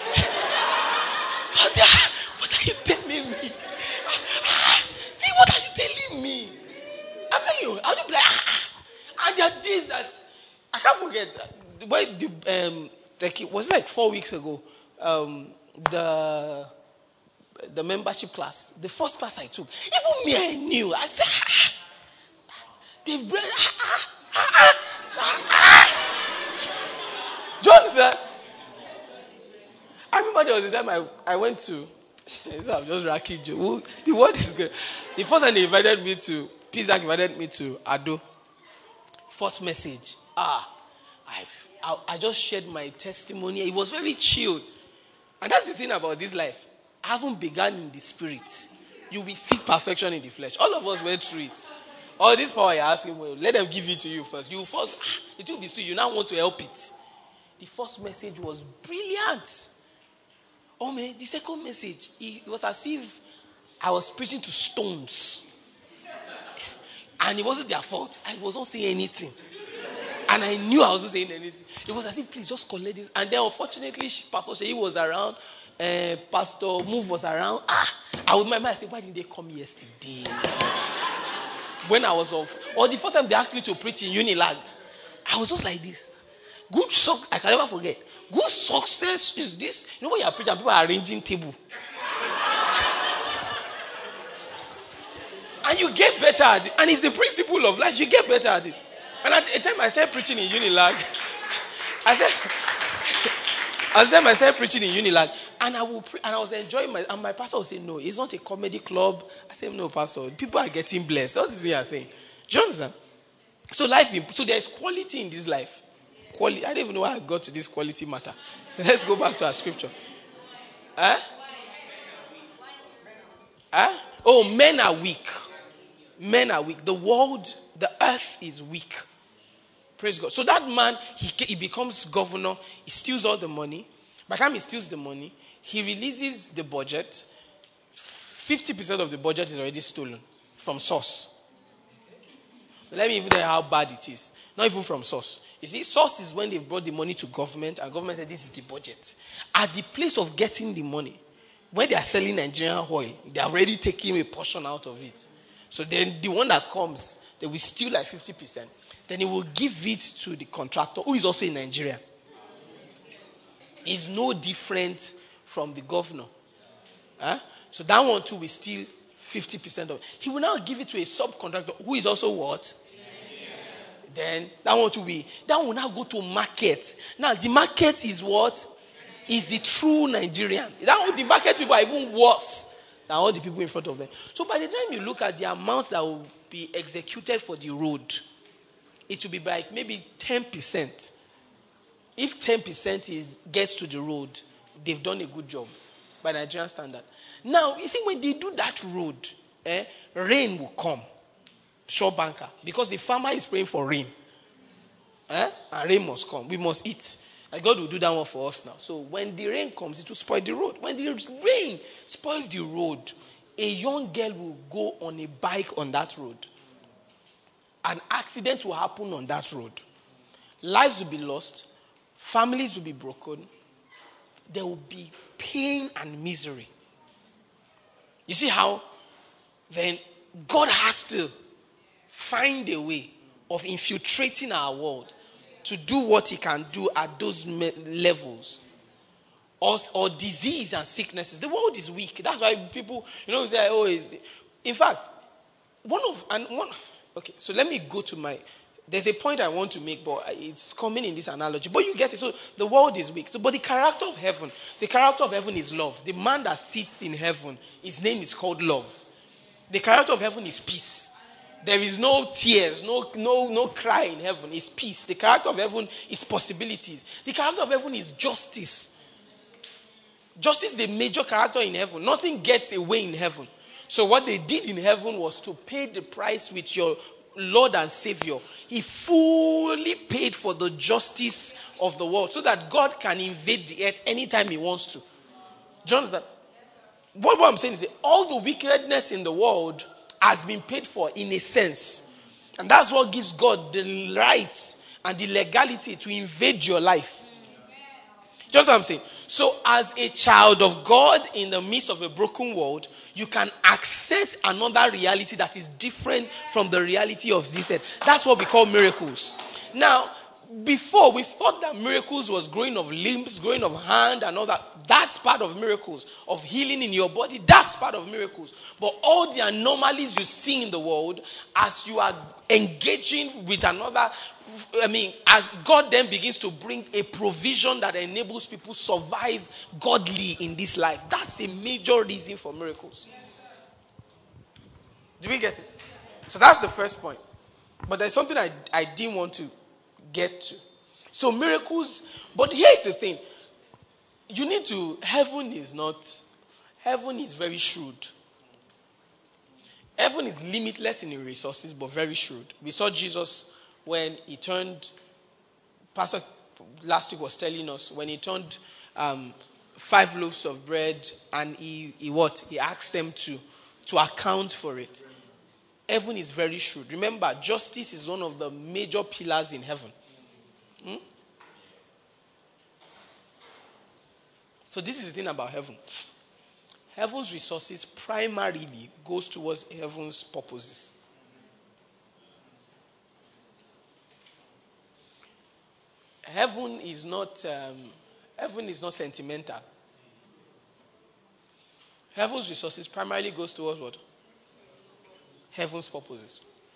I say, ah, what are you telling me? Ah, see, what are you telling me? I'm telling you, I'll just be like, ah. And there are days that I can't forget. Why the um like it was like four weeks ago, um the the membership class, the first class I took, even me I knew. I said, ah, they've bred, ah, ah, ah, ah, ah. Do you understand? I remember there was a time I, I went to, so I'm just racking joke. The word is good. The first time they invited me to, Pizza invited me to Ado. First message. Ah, I've, I, I just shared my testimony. It was very chilled. And that's the thing about this life. I haven't begun in the spirit. You will seek perfection in the flesh. All of us went through it. All this power you're asking, well, let them give it to you first. You first, ah, it will be sweet. You now want to help it. The first message was brilliant. Oh man, the second message, it was as if I was preaching to stones. And it wasn't their fault. I was not saying anything. And I knew I wasn't saying anything. It was as if, please just collect this. And then unfortunately, Pastor Sheyi was around. Uh, Pastor Move was around. Ah, I would my mind say, why didn't they come yesterday? When I was off. Or the first time they asked me to preach in Unilag, I was just like this. Good success, I can never forget. Good success is this. You know when you're preaching, people are arranging table. And you get better at it. And it's the principle of life. You get better at it. And at the time I started preaching in Unilag, I said, I was there, I started preaching in Unilag, and I will pre- and I was enjoying my, and my pastor would say, no, it's not a comedy club. I said, no, pastor, people are getting blessed. That's what I'm saying. Do you understand? So life, so there is quality in this life. Quality. I don't even know why I got to this quality matter. So let's go back to our scripture. Huh? Huh? Oh, men are weak. Men are weak. The world, the earth is weak. Praise God. So that man, he, he becomes governor. He steals all the money. By the time he steals the money, he releases the budget. fifty percent of the budget is already stolen from source. Let me even tell you how bad it is. Not even from source. You see, source is when they've brought the money to government, and government said, this is the budget. At the place of getting the money, when they are selling Nigerian oil, they are already taking a portion out of it. So then the one that comes, they will steal like fifty percent. Then he will give it to the contractor, who is also in Nigeria. It's no different from the governor. Huh? So that one too will steal fifty percent of it. He will now give it to a subcontractor, who is also what? Then that one to be that will now go to market. Now the market is what? Is the true Nigerian. That the market people are even worse than all the people in front of them. So by the time you look at the amount that will be executed for the road, it will be like maybe ten percent. If ten percent is gets to the road, they've done a good job by Nigerian standard. Now, you see, when they do that road, eh, rain will come. Sure banker. Because the farmer is praying for rain. Eh? And rain must come. We must eat. And God will do that one for us now. So when the rain comes, it will spoil the road. When the rain spoils the road, a young girl will go on a bike on that road. An accident will happen on that road. Lives will be lost. Families will be broken. There will be pain and misery. You see how then God has to find a way of infiltrating our world to do what he can do at those me- levels. Or, or disease and sicknesses. The world is weak. That's why people, you know, say, oh, it's, in fact, one of, and one, okay, so let me go to my, there's a point I want to make, but it's coming in this analogy. But you get it. So the world is weak. So, but the character of heaven, the character of heaven is love. The man that sits in heaven, his name is called love. The character of heaven is peace. There is no tears, no, no, no cry in heaven. It's peace. The character of heaven is possibilities. The character of heaven is justice. Justice is a major character in heaven. Nothing gets away in heaven. So what they did in heaven was to pay the price with your Lord and Savior, he fully paid for the justice of the world so that God can invade the earth anytime he wants to. Do you understand? What, what I'm saying is that all the wickedness in the world has been paid for in a sense. And that's what gives God the right and the legality to invade your life. Just what I'm saying. So as a child of God in the midst of a broken world, you can access another reality that is different from the reality of this earth. That's what we call miracles. Now, before we thought that miracles was growing of limbs, growing of hand and all that. That's part of miracles. Of healing in your body, that's part of miracles. But all the anomalies you see in the world, as you are engaging with another, I mean, as God then begins to bring a provision that enables people survive godly in this life, that's a major reason for miracles. Do we get it? So that's the first point. But there's something I, I didn't want to get to. So miracles, but here's the thing. You need to, heaven is not, heaven is very shrewd. Heaven is limitless in its resources, but very shrewd. We saw Jesus when he turned, Pastor last week was telling us, when he turned um, five loaves of bread and he, he what? He asked them to, to account for it. Heaven is very shrewd. Remember, justice is one of the major pillars in heaven. Hmm? So this is the thing about heaven. Heaven's resources primarily goes towards heaven's purposes. Heaven is not um, heaven is not sentimental. Heaven's resources primarily goes towards what? Heaven's purposes.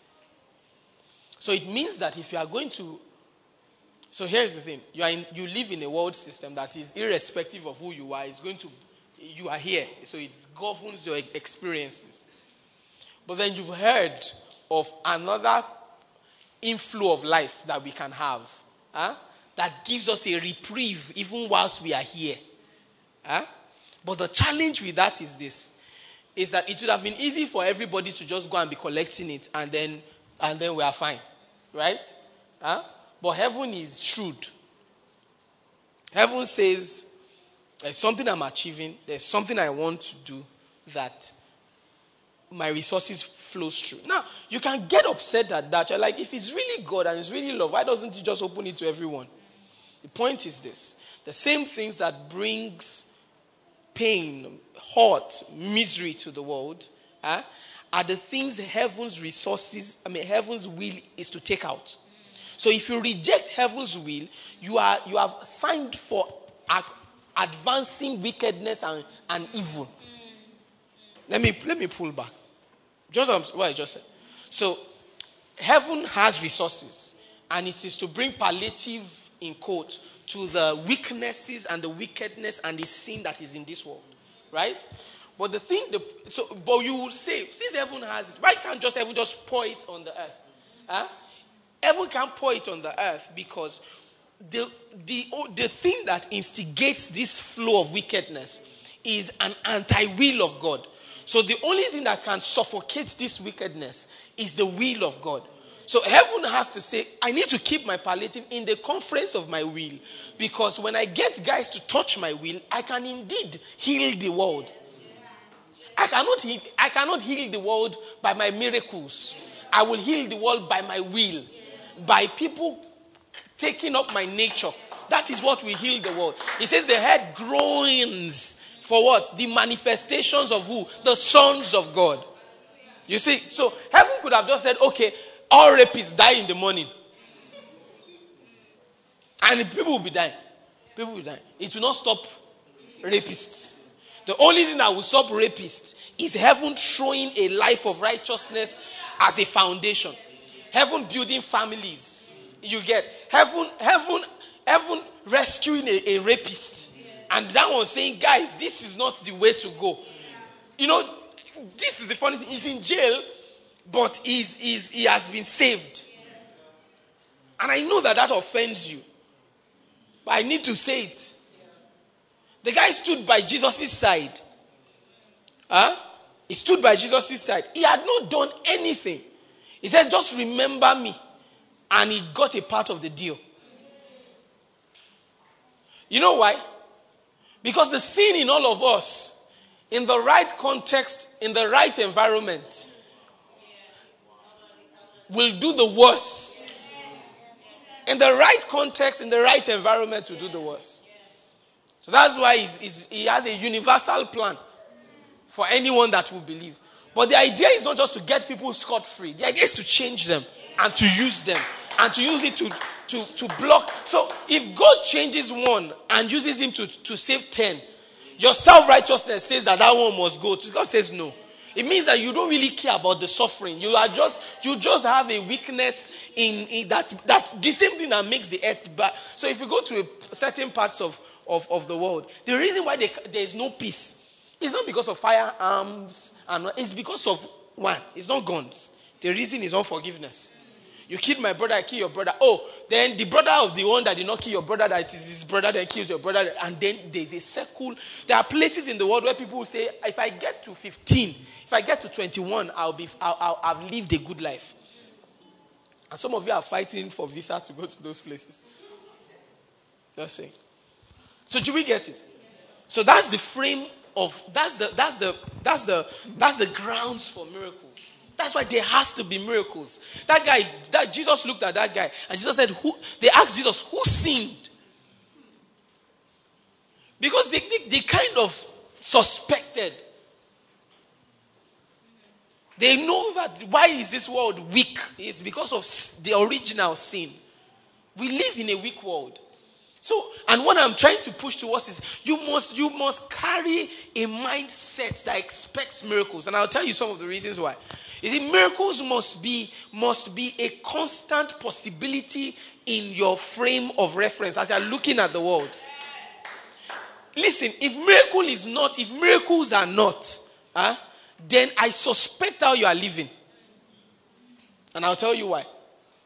So it means that if you are going to, so here's the thing: you are in, you live in a world system that is irrespective of who you are. It's going to, you are here, so it governs your experiences. But then you've heard of another inflow of life that we can have, huh? That gives us a reprieve even whilst we are here. Huh? But the challenge with that is this, is that it would have been easy for everybody to just go and be collecting it and then and then we are fine. Right? Huh? But heaven is shrewd. Heaven says, there's something I'm achieving, there's something I want to do that my resources flows through. Now, you can get upset at that. You're like, if it's really God and it's really love, why doesn't he just open it to everyone? The point is this. The same things that brings pain, hurt, misery to the world uh, are the things heaven's resources, I mean, heaven's will is to take out. So if you reject heaven's will, you are you have signed for ad- advancing wickedness and, and evil. Let me let me pull back. Just what I just said. So heaven has resources, and it is to bring palliative, in quote, to the weaknesses and the wickedness and the sin that is in this world, right? But the thing, the, so but you will say, since heaven has it, why can't just heaven just pour it on the earth? Huh? Heaven can't pour it on the earth because the the the thing that instigates this flow of wickedness is an anti-will of God. So the only thing that can suffocate this wickedness is the will of God. So heaven has to say, I need to keep my palliative in the conference of my will. Because when I get guys to touch my will, I can indeed heal the world. I cannot heal, I cannot heal the world by my miracles. I will heal the world by my will. By people taking up my nature. That is what will heal the world. It says the head groans for what? The manifestations of who? The sons of God. You see, so heaven could have just said, okay, all rapists die in the morning. And people will be dying. People will die. It will not stop rapists. The only thing that will stop rapists is heaven throwing a life of righteousness as a foundation. Heaven building families. You get heaven, heaven, heaven rescuing a, a rapist. And that one saying, guys, this is not the way to go. You know, this is the funny thing. He's in jail, but he's, he's, he has been saved. And I know that that offends you. But I need to say it. The guy stood by Jesus' side. Huh? He stood by Jesus' side. He had not done anything. He said, just remember me. And he got a part of the deal. You know why? Because the sin in all of us, in the right context, in the right environment, will do the worst. In the right context, in the right environment, will do the worst. So that's why he's, he's, he has a universal plan for anyone that will believe. But the idea is not just to get people scot-free. The idea is to change them and to use them and to use it to, to, to block. So if God changes one and uses him to, to save ten, your self-righteousness says that that one must go. God says no. It means that you don't really care about the suffering. You are just you just have a weakness in, in that that the same thing that makes the earth bad. So if you go to a certain parts of, of, of the world, the reason why they, there is no peace, it's not because of firearms, and it's because of one. It's not guns. The reason is unforgiveness. You killed my brother, I kill your brother. Oh, then the brother of the one that did not kill your brother, that is his brother that kills your brother. And then there's a circle. There are places in the world where people will say, if I get to fifteen, if I get to twenty-one, I'll be, I'll, I'll, I've lived a good life. And some of you are fighting for visa to go to those places. Just saying. So do we get it? So that's the frame of, that's the, that's the, that's the, that's the grounds for miracles. That's why there has to be miracles. That guy, that Jesus looked at that guy, and Jesus said, "Who?" They asked Jesus, "Who sinned?" Because they, they, they kind of suspected. They know that why is this world weak? It's because of the original sin. We live in a weak world. So, and what I'm trying to push towards is you must you must carry a mindset that expects miracles. And I'll tell you some of the reasons why. You see, miracles must be must be a constant possibility in your frame of reference as you're looking at the world. Listen, if miracle is not, if miracles are not, huh, then I suspect how you are living. And I'll tell you why.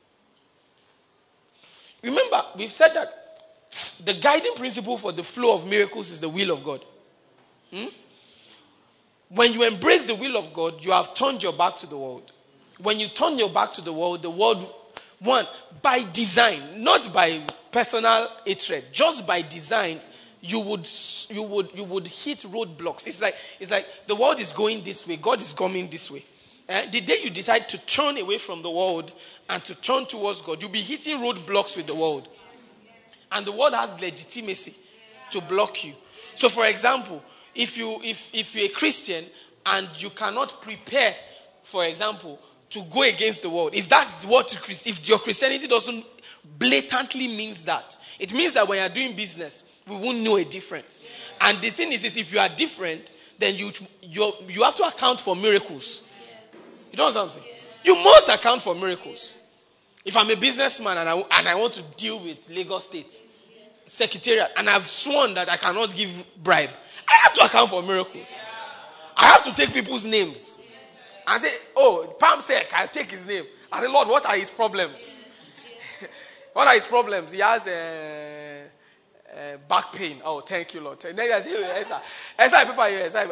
Remember, we've said that the guiding principle for the flow of miracles is the will of God. Hmm? When you embrace the will of God, you have turned your back to the world. When you turn your back to the world, the world, one, by design, not by personal hatred, just by design, you would you would you would hit roadblocks. It's like it's like the world is going this way, God is coming this way. And the day you decide to turn away from the world and to turn towards God, you'll be hitting roadblocks with the world. And the world has legitimacy to block you. So, for example, if you if if you're a Christian and you cannot prepare, for example, to go against the world, if that's what if your Christianity doesn't blatantly means that, it means that when you're doing business, we won't know a difference. And the thing is, is if you are different, then you you you have to account for miracles. You know what I'm saying? You must account for miracles. If I'm a businessman and I, and I want to deal with Lagos State Secretariat and I've sworn that I cannot give bribe, I have to account for miracles. I have to take people's names. And say, oh, Pam said, I'll take his name. I say, Lord, what are his problems? What are his problems? He has a, a back pain. Oh, thank you, Lord. Then I say, yes, sir. Yes, sir, people, yes, sir.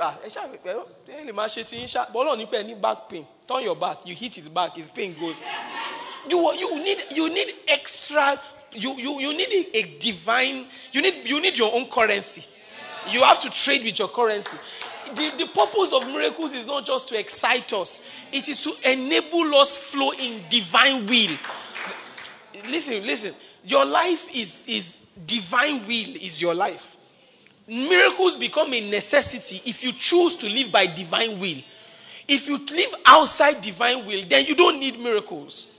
But any back pain. Turn your back. You hit his back. His pain goes. You, you need you need extra. You, you, you need a, a divine. You need you need your own currency. You have to trade with your currency. The, the purpose of miracles is not just to excite us. It is to enable us flow in divine will. Listen, listen. Your life is, is divine will is your life. Miracles become a necessity if you choose to live by divine will. If you live outside divine will, then you don't need miracles.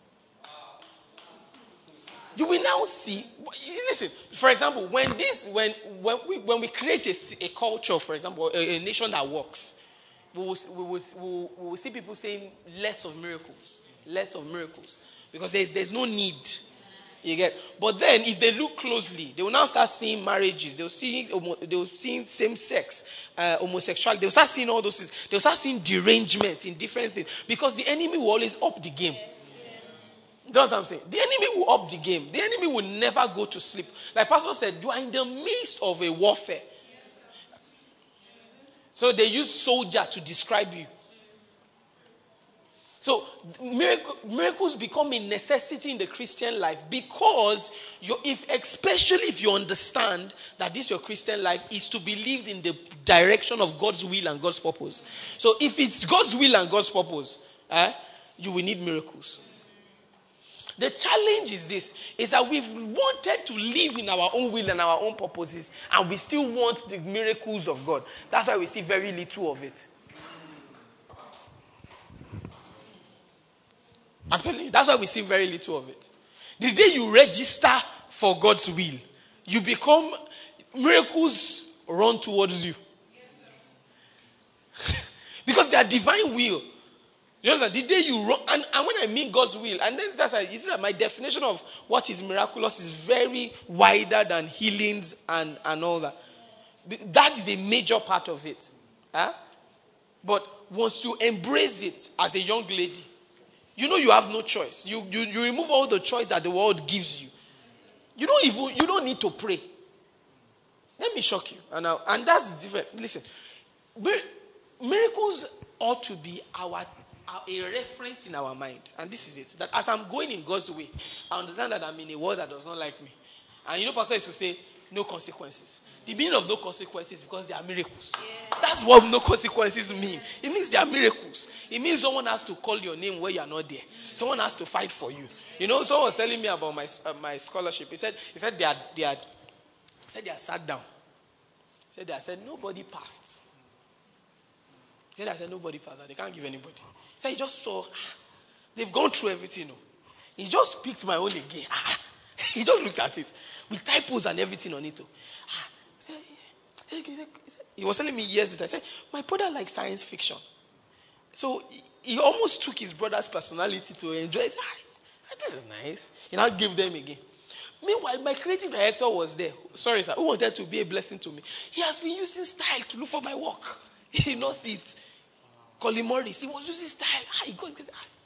You will now see. Listen, for example, when this, when when we when we create a, a culture, for example, a, a nation that works, we will, we, will, we, will, we will see people saying less of miracles, less of miracles, because there's there's no need. You get. But then, if they look closely, they will now start seeing marriages. They'll see they'll see same sex, uh, homosexuality. They'll start seeing all those things. They'll start seeing derangement in different things because the enemy will always up the game. That's what I'm saying. The enemy will up the game. The enemy will never go to sleep. Like Pastor said, you are in the midst of a warfare. So they use soldier to describe you. So miracle, miracles become a necessity in the Christian life because you, if especially if you understand that this your Christian life is to be lived in the direction of God's will and God's purpose. So if it's God's will and God's purpose, eh, you will need miracles. The challenge is this, is that we've wanted to live in our own will and our own purposes, and we still want the miracles of God. That's why we see very little of it. I'm telling you, that's why we see very little of it. The day you register for God's will, you become, miracles run towards you. Because they are divine will. You understand? The day you run, and, and when I mean God's will, and then that's why you see that my definition of what is miraculous is very wider than healings and, and all that. That is a major part of it. Huh? But once you embrace it as a young lady, you know you have no choice. You, you you remove all the choice that the world gives you. You don't even you don't need to pray. Let me shock you. And now, and that's different. Listen, miracles ought to be our, our a reference in our mind. And this is it. That as I'm going in God's way, I understand that I'm in a world that does not like me. And you know, Pastor used to say, no consequences. The meaning of no consequences is because they are miracles. Yeah. That's what no consequences mean. It means they are miracles. It means someone has to call your name where you are not there. Someone has to fight for you. You know, someone was telling me about my uh, my scholarship. He said he said they had they had he said they had sat down. He said they had said nobody passed. He said I said nobody passed. They can't give anybody. He said he just saw they've gone through everything. You know. He just picked my own again. He just looked at it with typos and everything on it. He was telling me years later, I said, my brother likes science fiction. So he, he almost took his brother's personality to enjoy it. He said, ah, this is nice. He now gave them again. Meanwhile, my creative director was there. Sorry, sir. Who wanted to be a blessing to me? He has been using style to look for my work. He knows it. Colin Morris, he was using style. Ah, he goes,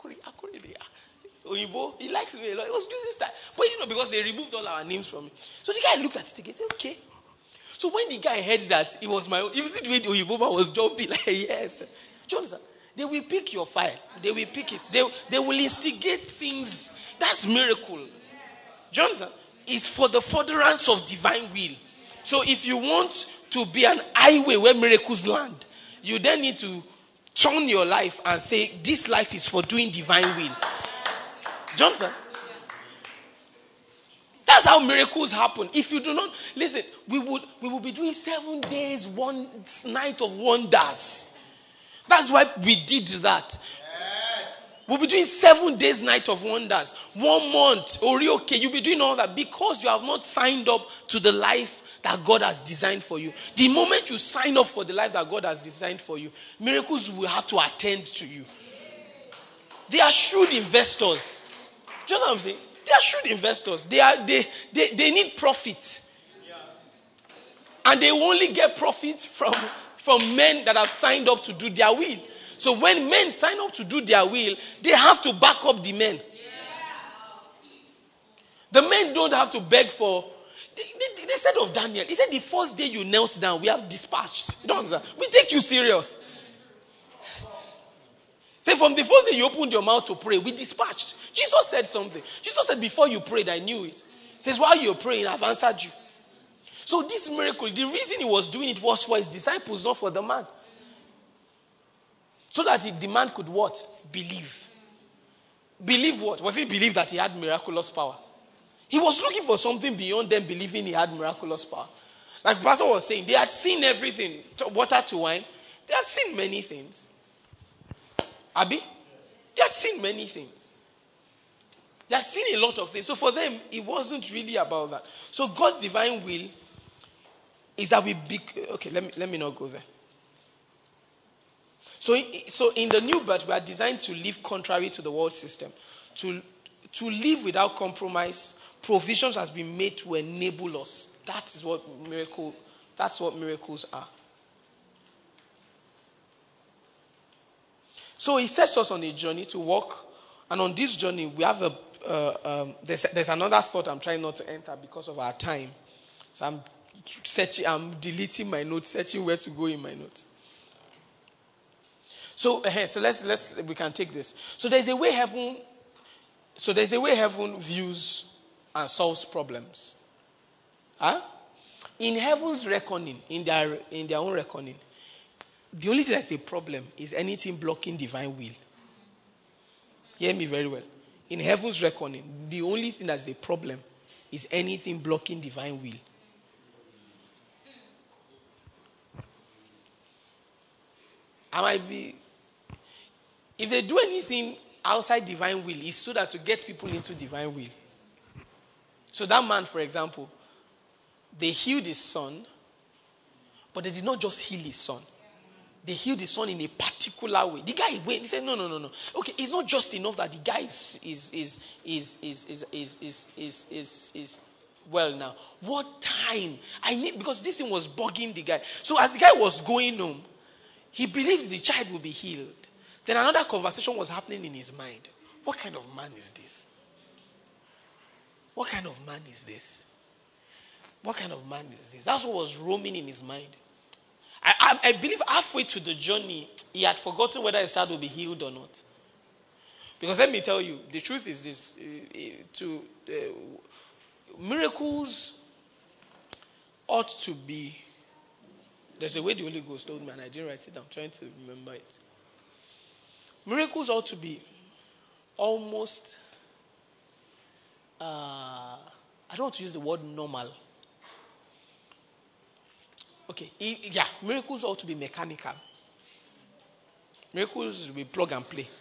Oyibo, he likes me a lot. He was using style. But you know, because they removed all our names from it. So the guy looked at it again and said, okay. So when the guy heard that it was my own, you see the way the Oyibo man was jumping, like, yes. Johnson, they will pick your file. They will pick it. They, they will instigate things. That's miracle. Johnson, it's for the furtherance of divine will. So if you want to be an highway where miracles land, you then need to turn your life and say, this life is for doing divine will. Johnson. That's how miracles happen. If you do not listen, we would we will be doing seven days, one night of wonders. That's why we did that. Yes. We'll be doing seven days, night of wonders. One month, Orioke, you'll be doing all that because you have not signed up to the life that God has designed for you. The moment you sign up for the life that God has designed for you, miracles will have to attend to you. They are shrewd investors. Do you know what I'm saying? They are shrewd investors. They are they they, they need profit. Yeah. And they only get profit from, from men that have signed up to do their will. So when men sign up to do their will, they have to back up the men. Yeah. The men don't have to beg for. They, they, they said of Daniel, he said the first day you knelt down, we have dispatched. You don't understand? We take you serious. Say from the first day you opened your mouth to pray, we dispatched. Jesus said something. Jesus said, before you prayed, I knew it. He says, while you're praying, I've answered you. So this miracle, the reason he was doing it was for his disciples, not for the man. So that the man could what? Believe. Believe what? Was he believe that he had miraculous power? He was looking for something beyond them believing he had miraculous power. Like the pastor was saying, they had seen everything. Water to wine. They had seen many things. Abi? They had seen many things. They had seen a lot of things. So for them, it wasn't really about that. So God's divine will is that we be... Okay, let me, let me not go there. So, so in the new birth, we are designed to live contrary to the world system. To, to live without compromise. Provisions has been made to enable us. That is what miracle, that's what miracles are. So he sets us on a journey to walk, and on this journey we have a uh, um, there's, there's another thought I'm trying not to enter because of our time. So I'm searching, I'm deleting my notes, searching where to go in my notes. So, uh, so let's let's we can take this. So there's a way heaven. So there's a way heaven views and solves problems. Huh? In heaven's reckoning, in their in their own reckoning, the only thing that's a problem is anything blocking divine will. Hear me very well. In heaven's reckoning, the only thing that's a problem is anything blocking divine will. I might be. If they do anything outside divine will, it's so that to get people into divine will. So that man, for example, they healed his son, but they did not just heal his son. They healed his son in a particular way. The guy went. He said, "No, no, no, no. Okay, it's not just enough that the guy is is is is is is is is is, is, is well now. What time I need, because this thing was bugging the guy. So as the guy was going home, he believed the child would be healed. Then another conversation was happening in his mind. What kind of man is this? What kind of man is this? What kind of man is this? That's what was roaming in his mind. I, I, I believe halfway to the journey, he had forgotten whether his child would be healed or not. Because let me tell you, the truth is this. Uh, to uh, miracles ought to be... There's a way the Holy Ghost told me, and I didn't write it down. I'm trying to remember it. Miracles ought to be almost... Uh, I don't want to use the word normal. Okay, yeah, miracles ought to be mechanical. Miracles will be plug and play.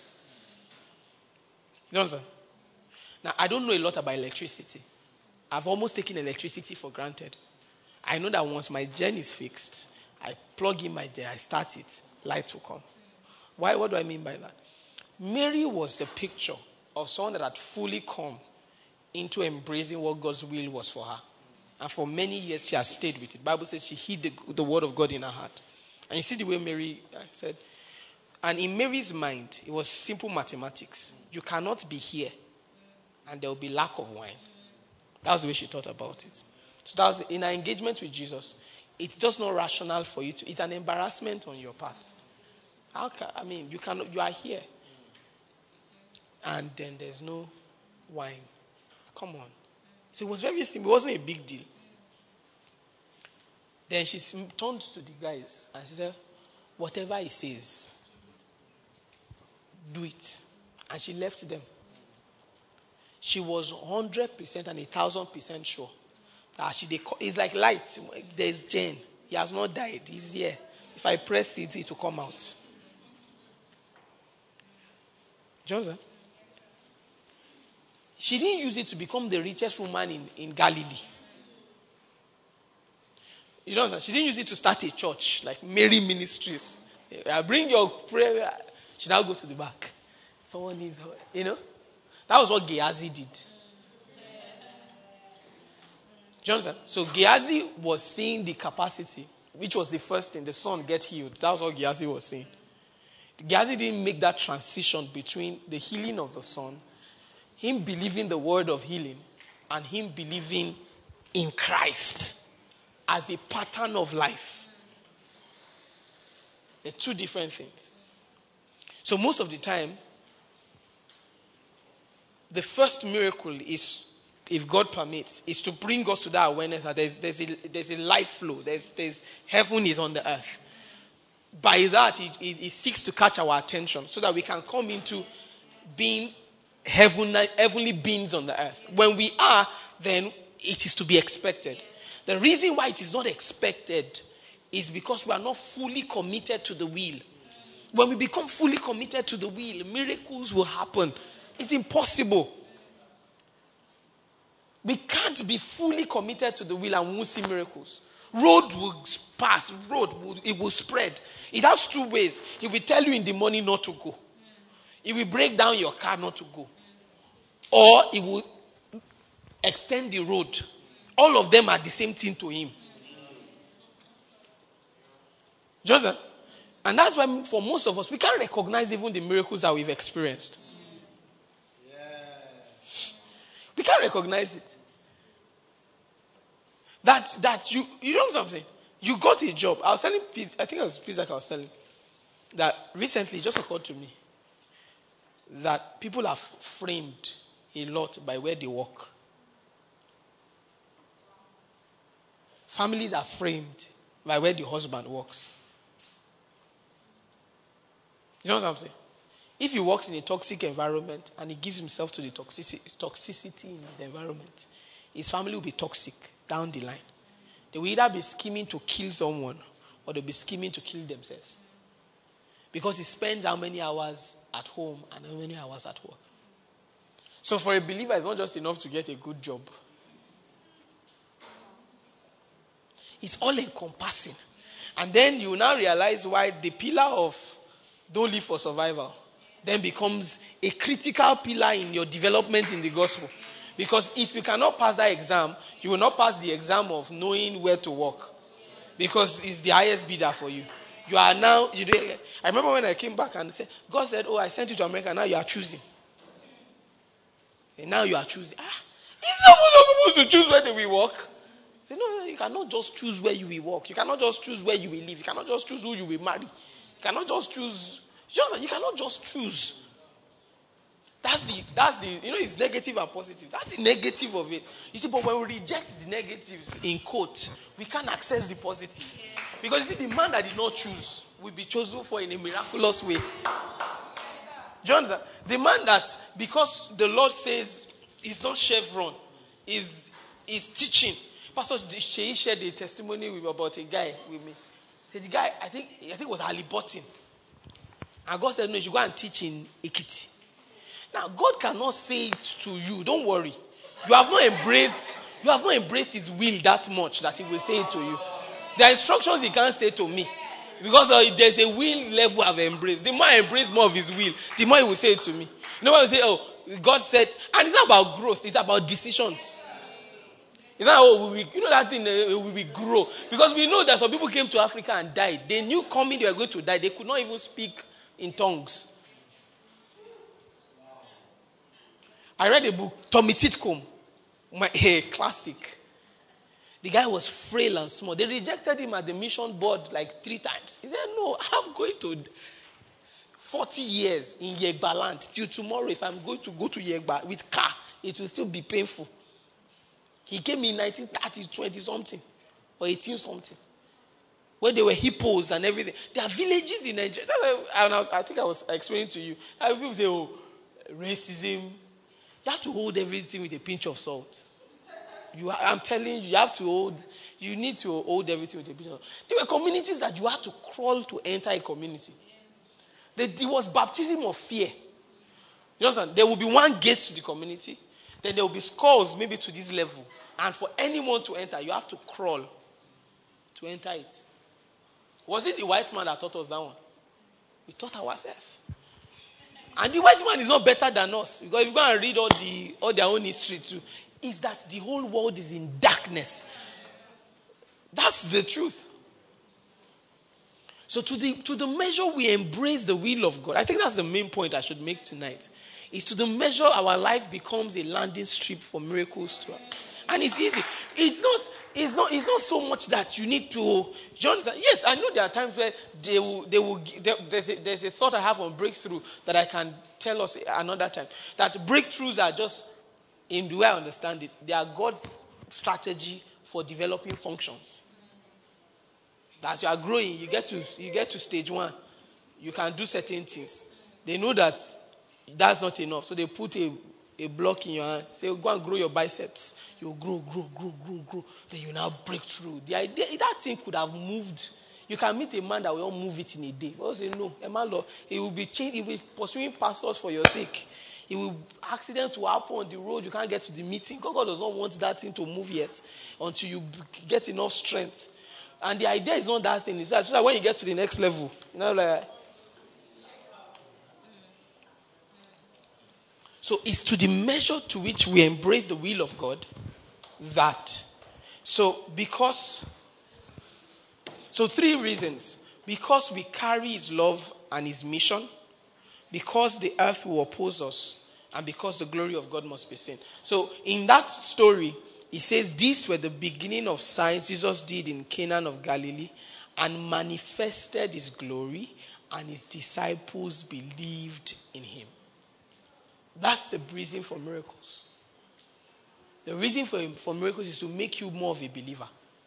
You understand? Now, I don't know a lot about electricity. I've almost taken electricity for granted. I know that once my gen is fixed, I plug in my gen, I start it, light will come. Why? What do I mean by that? Mary was the picture of someone that had fully come into embracing what God's will was for her. And for many years, she has stayed with it. The Bible says she hid the, the word of God in her heart. And you see the way Mary said. And in Mary's mind, it was simple mathematics. You cannot be here, and there will be lack of wine. That was the way she thought about it. So that was in her engagement with Jesus. It's just not rational for you to. It's an embarrassment on your part. How can, I mean, you cannot. You are here, and then there's no wine. Come on. So it was very simple. It wasn't a big deal. Then she turned to the guys and she said, whatever he says, do it. And she left them. She was one hundred percent and one thousand percent sure that she, they, it's like light. There's Jane. He has not died. He's here. If I press it, it will come out. Johnson? She didn't use it to become the richest woman in, in Galilee. You know what I'm saying? She didn't use it to start a church like Mary Ministries. I bring your prayer. She now go to the back. Someone needs her. You know? That was what Gehazi did. Johnson. So Gehazi was seeing the capacity, which was the first thing. The son get healed. That was what Gehazi was seeing. Gehazi didn't make that transition between the healing of the son, him believing the word of healing, and him believing in Christ as a pattern of life. They're two different things. So most of the time, the first miracle is, if God permits, is to bring us to that awareness that there's, there's, a, there's a life flow. There's, there's heaven is on the earth. By that, it, it, it seeks to catch our attention so that we can come into being heavenly, heavenly beings on the earth. When we are, then it is to be expected. The reason why it is not expected is because we are not fully committed to the will. When we become fully committed to the will, miracles will happen. It's impossible. We can't be fully committed to the will and we won't see miracles. Road will pass. Road will, it will spread. It has two ways. It will tell you in the morning not to go. It will break down your car not to go. Or it will extend the road. All of them are the same thing to him. Joseph. And that's why for most of us, we can't recognize even the miracles that we've experienced. Yeah. We can't recognize it. That, that you, you know what I'm saying? You got a job. I was telling Pete, I think it was Pete that I was telling. that recently it just occurred to me that people are framed a lot by where they work. Families are framed by where the husband works. You know what I'm saying? If he works in a toxic environment and he gives himself to the toxicity, toxicity in his environment, his family will be toxic down the line. They will either be scheming to kill someone or they'll be scheming to kill themselves. Because he spends how many hours at home and how many hours at work. So for a believer, it's not just enough to get a good job. It's all encompassing. And then you now realize why the pillar of don't live for survival then becomes a critical pillar in your development in the gospel. Because if you cannot pass that exam, you will not pass the exam of knowing where to work. Because it's the highest bidder for you. You are now, you do, I remember when I came back and said, God said, oh, I sent you to America, now you are choosing. And now you are choosing. Ah, is someone not supposed to choose where they will work? I said, no, you cannot just choose where you will work. You cannot just choose where you will live. You cannot just choose who you will marry. You cannot just choose, just, you cannot just choose. That's the, that's the, you know, it's negative and positive. That's the negative of it. You see, but when we reject the negatives in quote, we can't access the positives. Because you see, the man that did not choose will be chosen for in a miraculous way. John, the man that, because the Lord says he's not chevron, is is teaching. Pastor Sheyi shared a testimony with, about a guy with me. The guy, I think, I think it was Ali Button. And God said, no, you should go and teach in Ekiti. Now, God cannot say it to you. Don't worry. You have not embraced, you have not embraced his will that much that he will say it to you. There are instructions he can't say to me. Because uh, there's a will level I've embraced. The more I embrace more of his will, the more he will say it to me. You know what I say? Oh, God said, and it's not about growth, it's about decisions. It's not, oh, we, you know that thing, uh, we will grow. Because we know that some people came to Africa and died. They knew coming they were going to die. They could not even speak in tongues. I read a book, Tommy Titcomb, my a classic. The guy was frail and small. They rejected him at the mission board like three times. He said, no, I'm going to forty years in Yegba land. Till tomorrow, if I'm going to go to Yegba with car, it will still be painful. He came in nineteen thirty, twenty something, or eighteen something, where there were hippos and everything. There are villages in Nigeria. And I, I think I was explaining to you. People say, oh, racism. You have to hold everything with a pinch of salt. You, I'm telling you, you have to hold, you need to hold everything with a pinch of salt. There were communities that you had to crawl to enter a community. There, there was baptism of fear. You understand? There will be one gate to the community. Then there will be scores maybe to this level. And for anyone to enter, you have to crawl to enter it. Was it the white man that taught us that one? We taught ourselves. And the white man is not better than us. Because if you go and read all the all their own history too, is that the whole world is in darkness. That's the truth. So to the to the measure we embrace the will of God, I think that's the main point I should make tonight, is to the measure our life becomes a landing strip for miracles to happen. And it's easy. It's not, it's not, it's not so much that you need to, you understand? Yes, I know there are times where they will, they will, there, there's, a, there's a thought I have on breakthrough that I can tell us another time. That breakthroughs are just, in the way I understand it, they are God's strategy for developing functions. As you are growing, you get to, you get to stage one, you can do certain things. They know that that's not enough, so they put a a block in your hand. Say, go and grow your biceps. You grow, grow, grow, grow, grow. Then you now break through. The idea, that thing could have moved. You can meet a man that will not move it in a day. But say, no, a man, Lord, he will be changed, he will be pursuing pastors for your sake. He will accident to happen on the road. You can't get to the meeting. God, God does not want that thing to move yet until you get enough strength. And the idea is not that thing. It's that, so that when you get to the next level, you know, like. So it's to the measure to which we embrace the will of God that. So because, so three reasons. Because we carry his love and his mission, because the earth will oppose us, and because the glory of God must be seen. So in that story, it says these were the beginning of signs Jesus did in Cana of Galilee and manifested his glory, and his disciples believed in him. That's the reason for miracles. The reason for, for miracles is to make you more of a believer.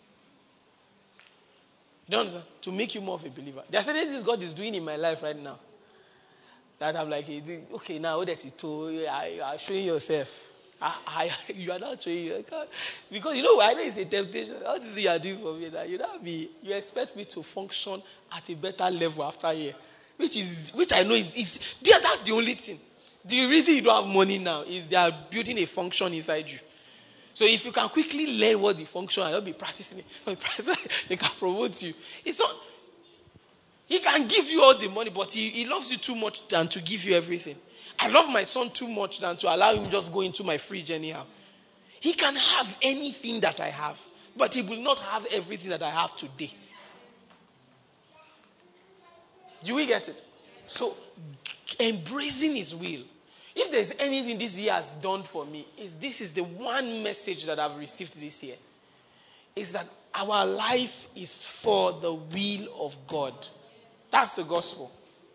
You don't understand? To make you more of a believer. There are certain things God is doing in my life right now that I'm like, okay, now that you told, you are showing yourself. I, I, you are not showing you. Because, you know, I know it's a temptation. All this you are doing for me now, you know me. You expect me to function at a better level after a year. Which is, which I know is, is that's the only thing. The reason you don't have money now is they are building a function inside you. So if you can quickly learn what the function and you'll be practicing it, they can promote you. It's not, he can give you all the money, but he, he loves you too much than to give you everything. I love my son too much than to allow him just go into my fridge anyhow. He can have anything that I have, but he will not have everything that I have today. Do we get it? So, embracing his will. If there's anything this year has done for me, is this is the one message that I've received this year. Is that our life is for the will of God. That's the gospel.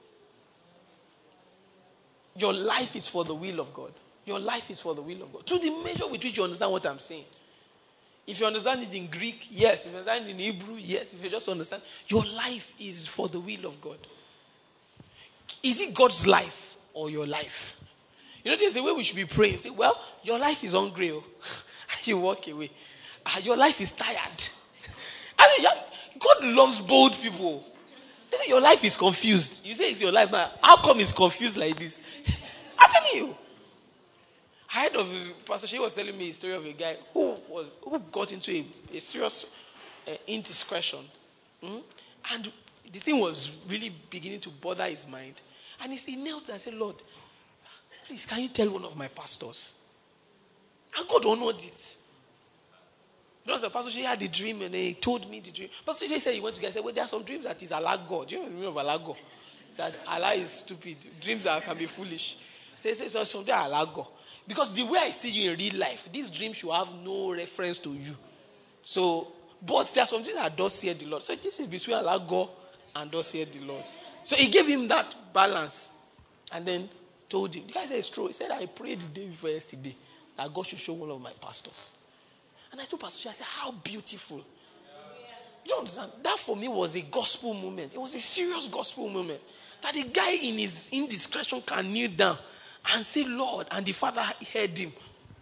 Your life is for the will of God. Your life is for the will of God. To the measure with which you understand what I'm saying. If you understand it in Greek, yes. If you understand it in Hebrew, yes. If you just understand, your life is for the will of God. Is it God's life or your life? You know, there's a way we should be praying. Say, well, your life is hungry. Oh. You walk away. Ah, your life is tired. I mean, God loves bold people. They say your life is confused. You say it's your life now. How come it's confused like this? I'm telling you. I heard of Pastor She was telling me a story of a guy who was who got into a, a serious uh, indiscretion. Mm? And the thing was really beginning to bother his mind. And he knelt and said, Lord, please, can you tell one of my pastors? And God honored it. You know, the Pastor She had the dream and he told me the dream. Pastor She said he went to get, I said, well, there are some dreams that is Allah God. Do you know the meaning of Allah God? That Allah is stupid. Dreams are, can be foolish. Say, say, so something Allah God. Because the way I see you in real life, these dreams should have no reference to you. So, but there are some things that does say the Lord. So this is between Allah God and does say the Lord. So he gave him that balance. And then told him, the guy said it's true. He said, I prayed the day before yesterday that God should show one of my pastors. And I told Pastor Shea, I said, how beautiful. You don't understand? That for me was a gospel moment. It was a serious gospel moment. That the guy in his indiscretion can kneel down and say, Lord, and the Father heard him.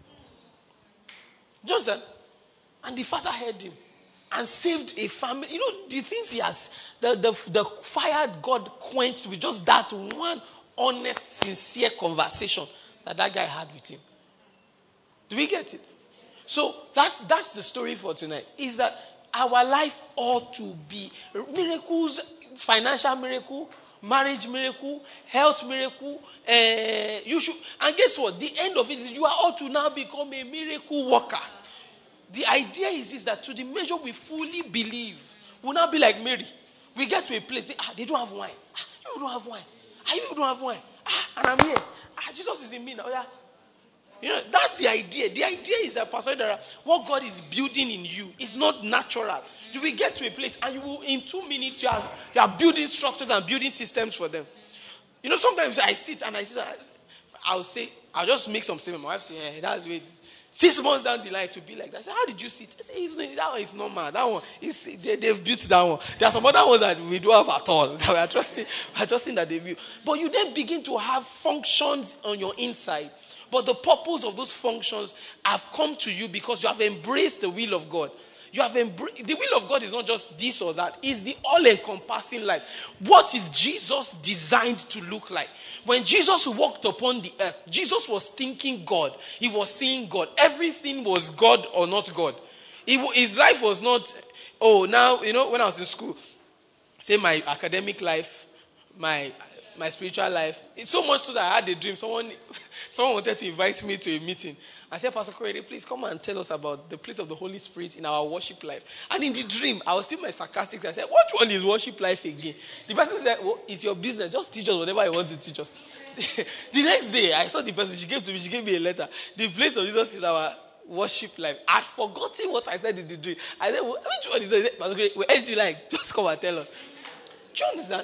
You understand? And the Father heard him and saved a family. You know, the things he has, the, the, the fire God quenched with just that one honest, sincere conversation that that guy had with him. Do we get it? So that's that's the story for tonight. Is that our life ought to be miracles, financial miracle, marriage miracle, health miracle. Uh, you should, and guess what? The end of it is you are ought to now become a miracle worker. The idea is, is that to the measure we fully believe, we'll now be like Mary. We get to a place, say, ah, they don't have wine. Ah, you don't have wine. Ah, you don't have wine. Ah, and I'm here. Ah, Jesus is in me now. Yeah. You know, that's the idea. The idea is that, Pastor Dara, what God is building in you is not natural. You will get to a place and you will, in two minutes, you are, you are building structures and building systems for them. You know, sometimes I sit and I sit, I'll say, I'll just make some statement. My wife says, yeah, that's the way it is. Six months down the line to be like that. I say, how did you sit? I say, it's, that one is normal. That one, is, they, they've built that one. There are some other ones that we don't have at all. That we are trusting, we are trusting that they built. But you then begin to have functions on your inside. But the purpose of those functions have come to you because you have embraced the will of God. You have embraced, the will of God is not just this or that. It's the all-encompassing life. What is Jesus designed to look like? When Jesus walked upon the earth, Jesus was thinking God. He was seeing God. Everything was God or not God. He, his life was not, oh, now, you know, when I was in school, say my academic life, my my spiritual life. It's so much so that I had a dream. Someone someone wanted to invite me to a meeting. I said, Pastor Korede, please come and tell us about the place of the Holy Spirit in our worship life. And in the dream, I was still my sarcastic. I said, what one is worship life again? The person said, well, it's your business. Just teach us whatever you want to teach us. The next day, I saw the person. She came to me. She gave me a letter. The place of Jesus in our worship life. I'd forgotten what I said in the dream. I said, well, which one is it? Pastor Korede, well, anything you like, just come and tell us. Do you understand?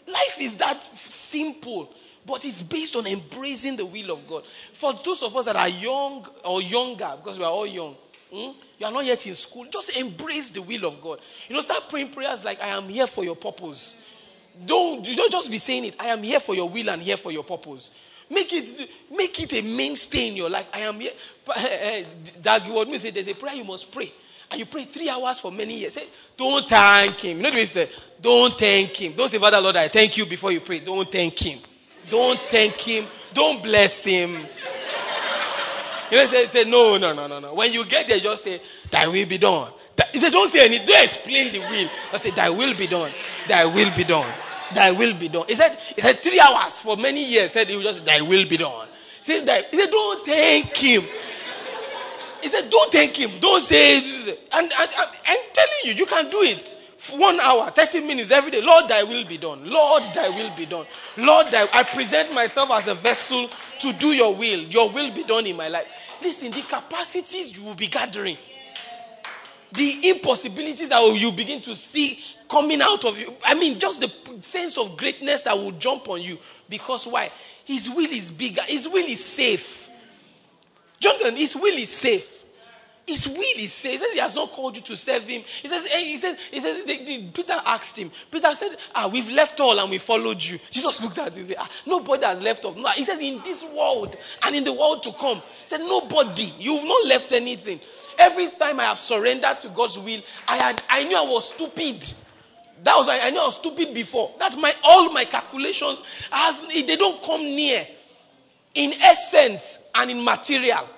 Life is that simple, but it's based on embracing the will of God. For those of us that are young or younger, because we are all young, hmm, you are not yet in school, just embrace the will of God. You know, start praying prayers like, I am here for your purpose. Don't, you don't just be saying it, I am here for your will and here for your purpose. Make it, make it a mainstay in your life. I am here. That word means there's a prayer you must pray. And you pray three hours for many years. Say, don't thank him. You know what he said? Don't thank him. Don't say, Father Lord, I thank you before you pray. Don't thank him. Don't thank him. Don't bless him. You know, say, say no, no, no, no, no. When you get there, just say, thy will be done. If they don't say anything, don't explain the will. Just say, thy will be done. Thy will be done. Thy will be done. He said, he said three hours for many years. He said, he just, thy will be done. He said, he said, don't thank him. He said, don't thank him. Don't say, and, and, and I'm telling you, you can do it. For one hour, thirty minutes every day. Lord, thy will be done. Lord, thy will be done. Lord, thy, I present myself as a vessel to do your will. Your will be done in my life. Listen, the capacities you will be gathering, the impossibilities that you begin to see coming out of you. I mean, just the sense of greatness that will jump on you. Because why? His will is bigger. His will is safe. Jonathan, his will is safe. His will is safe. He says he has not called you to serve him. He says, hey, he said, he says, they, they, Peter asked him. Peter said, ah, we've left all and we followed you. Jesus looked at him and said, ah, nobody has left off. No, he said, in this world and in the world to come. He said, nobody. You've not left anything. Every time I have surrendered to God's will, I had, I knew I was stupid. That was why I knew I was stupid before. That my all my calculations, has, they don't come near in essence and in material.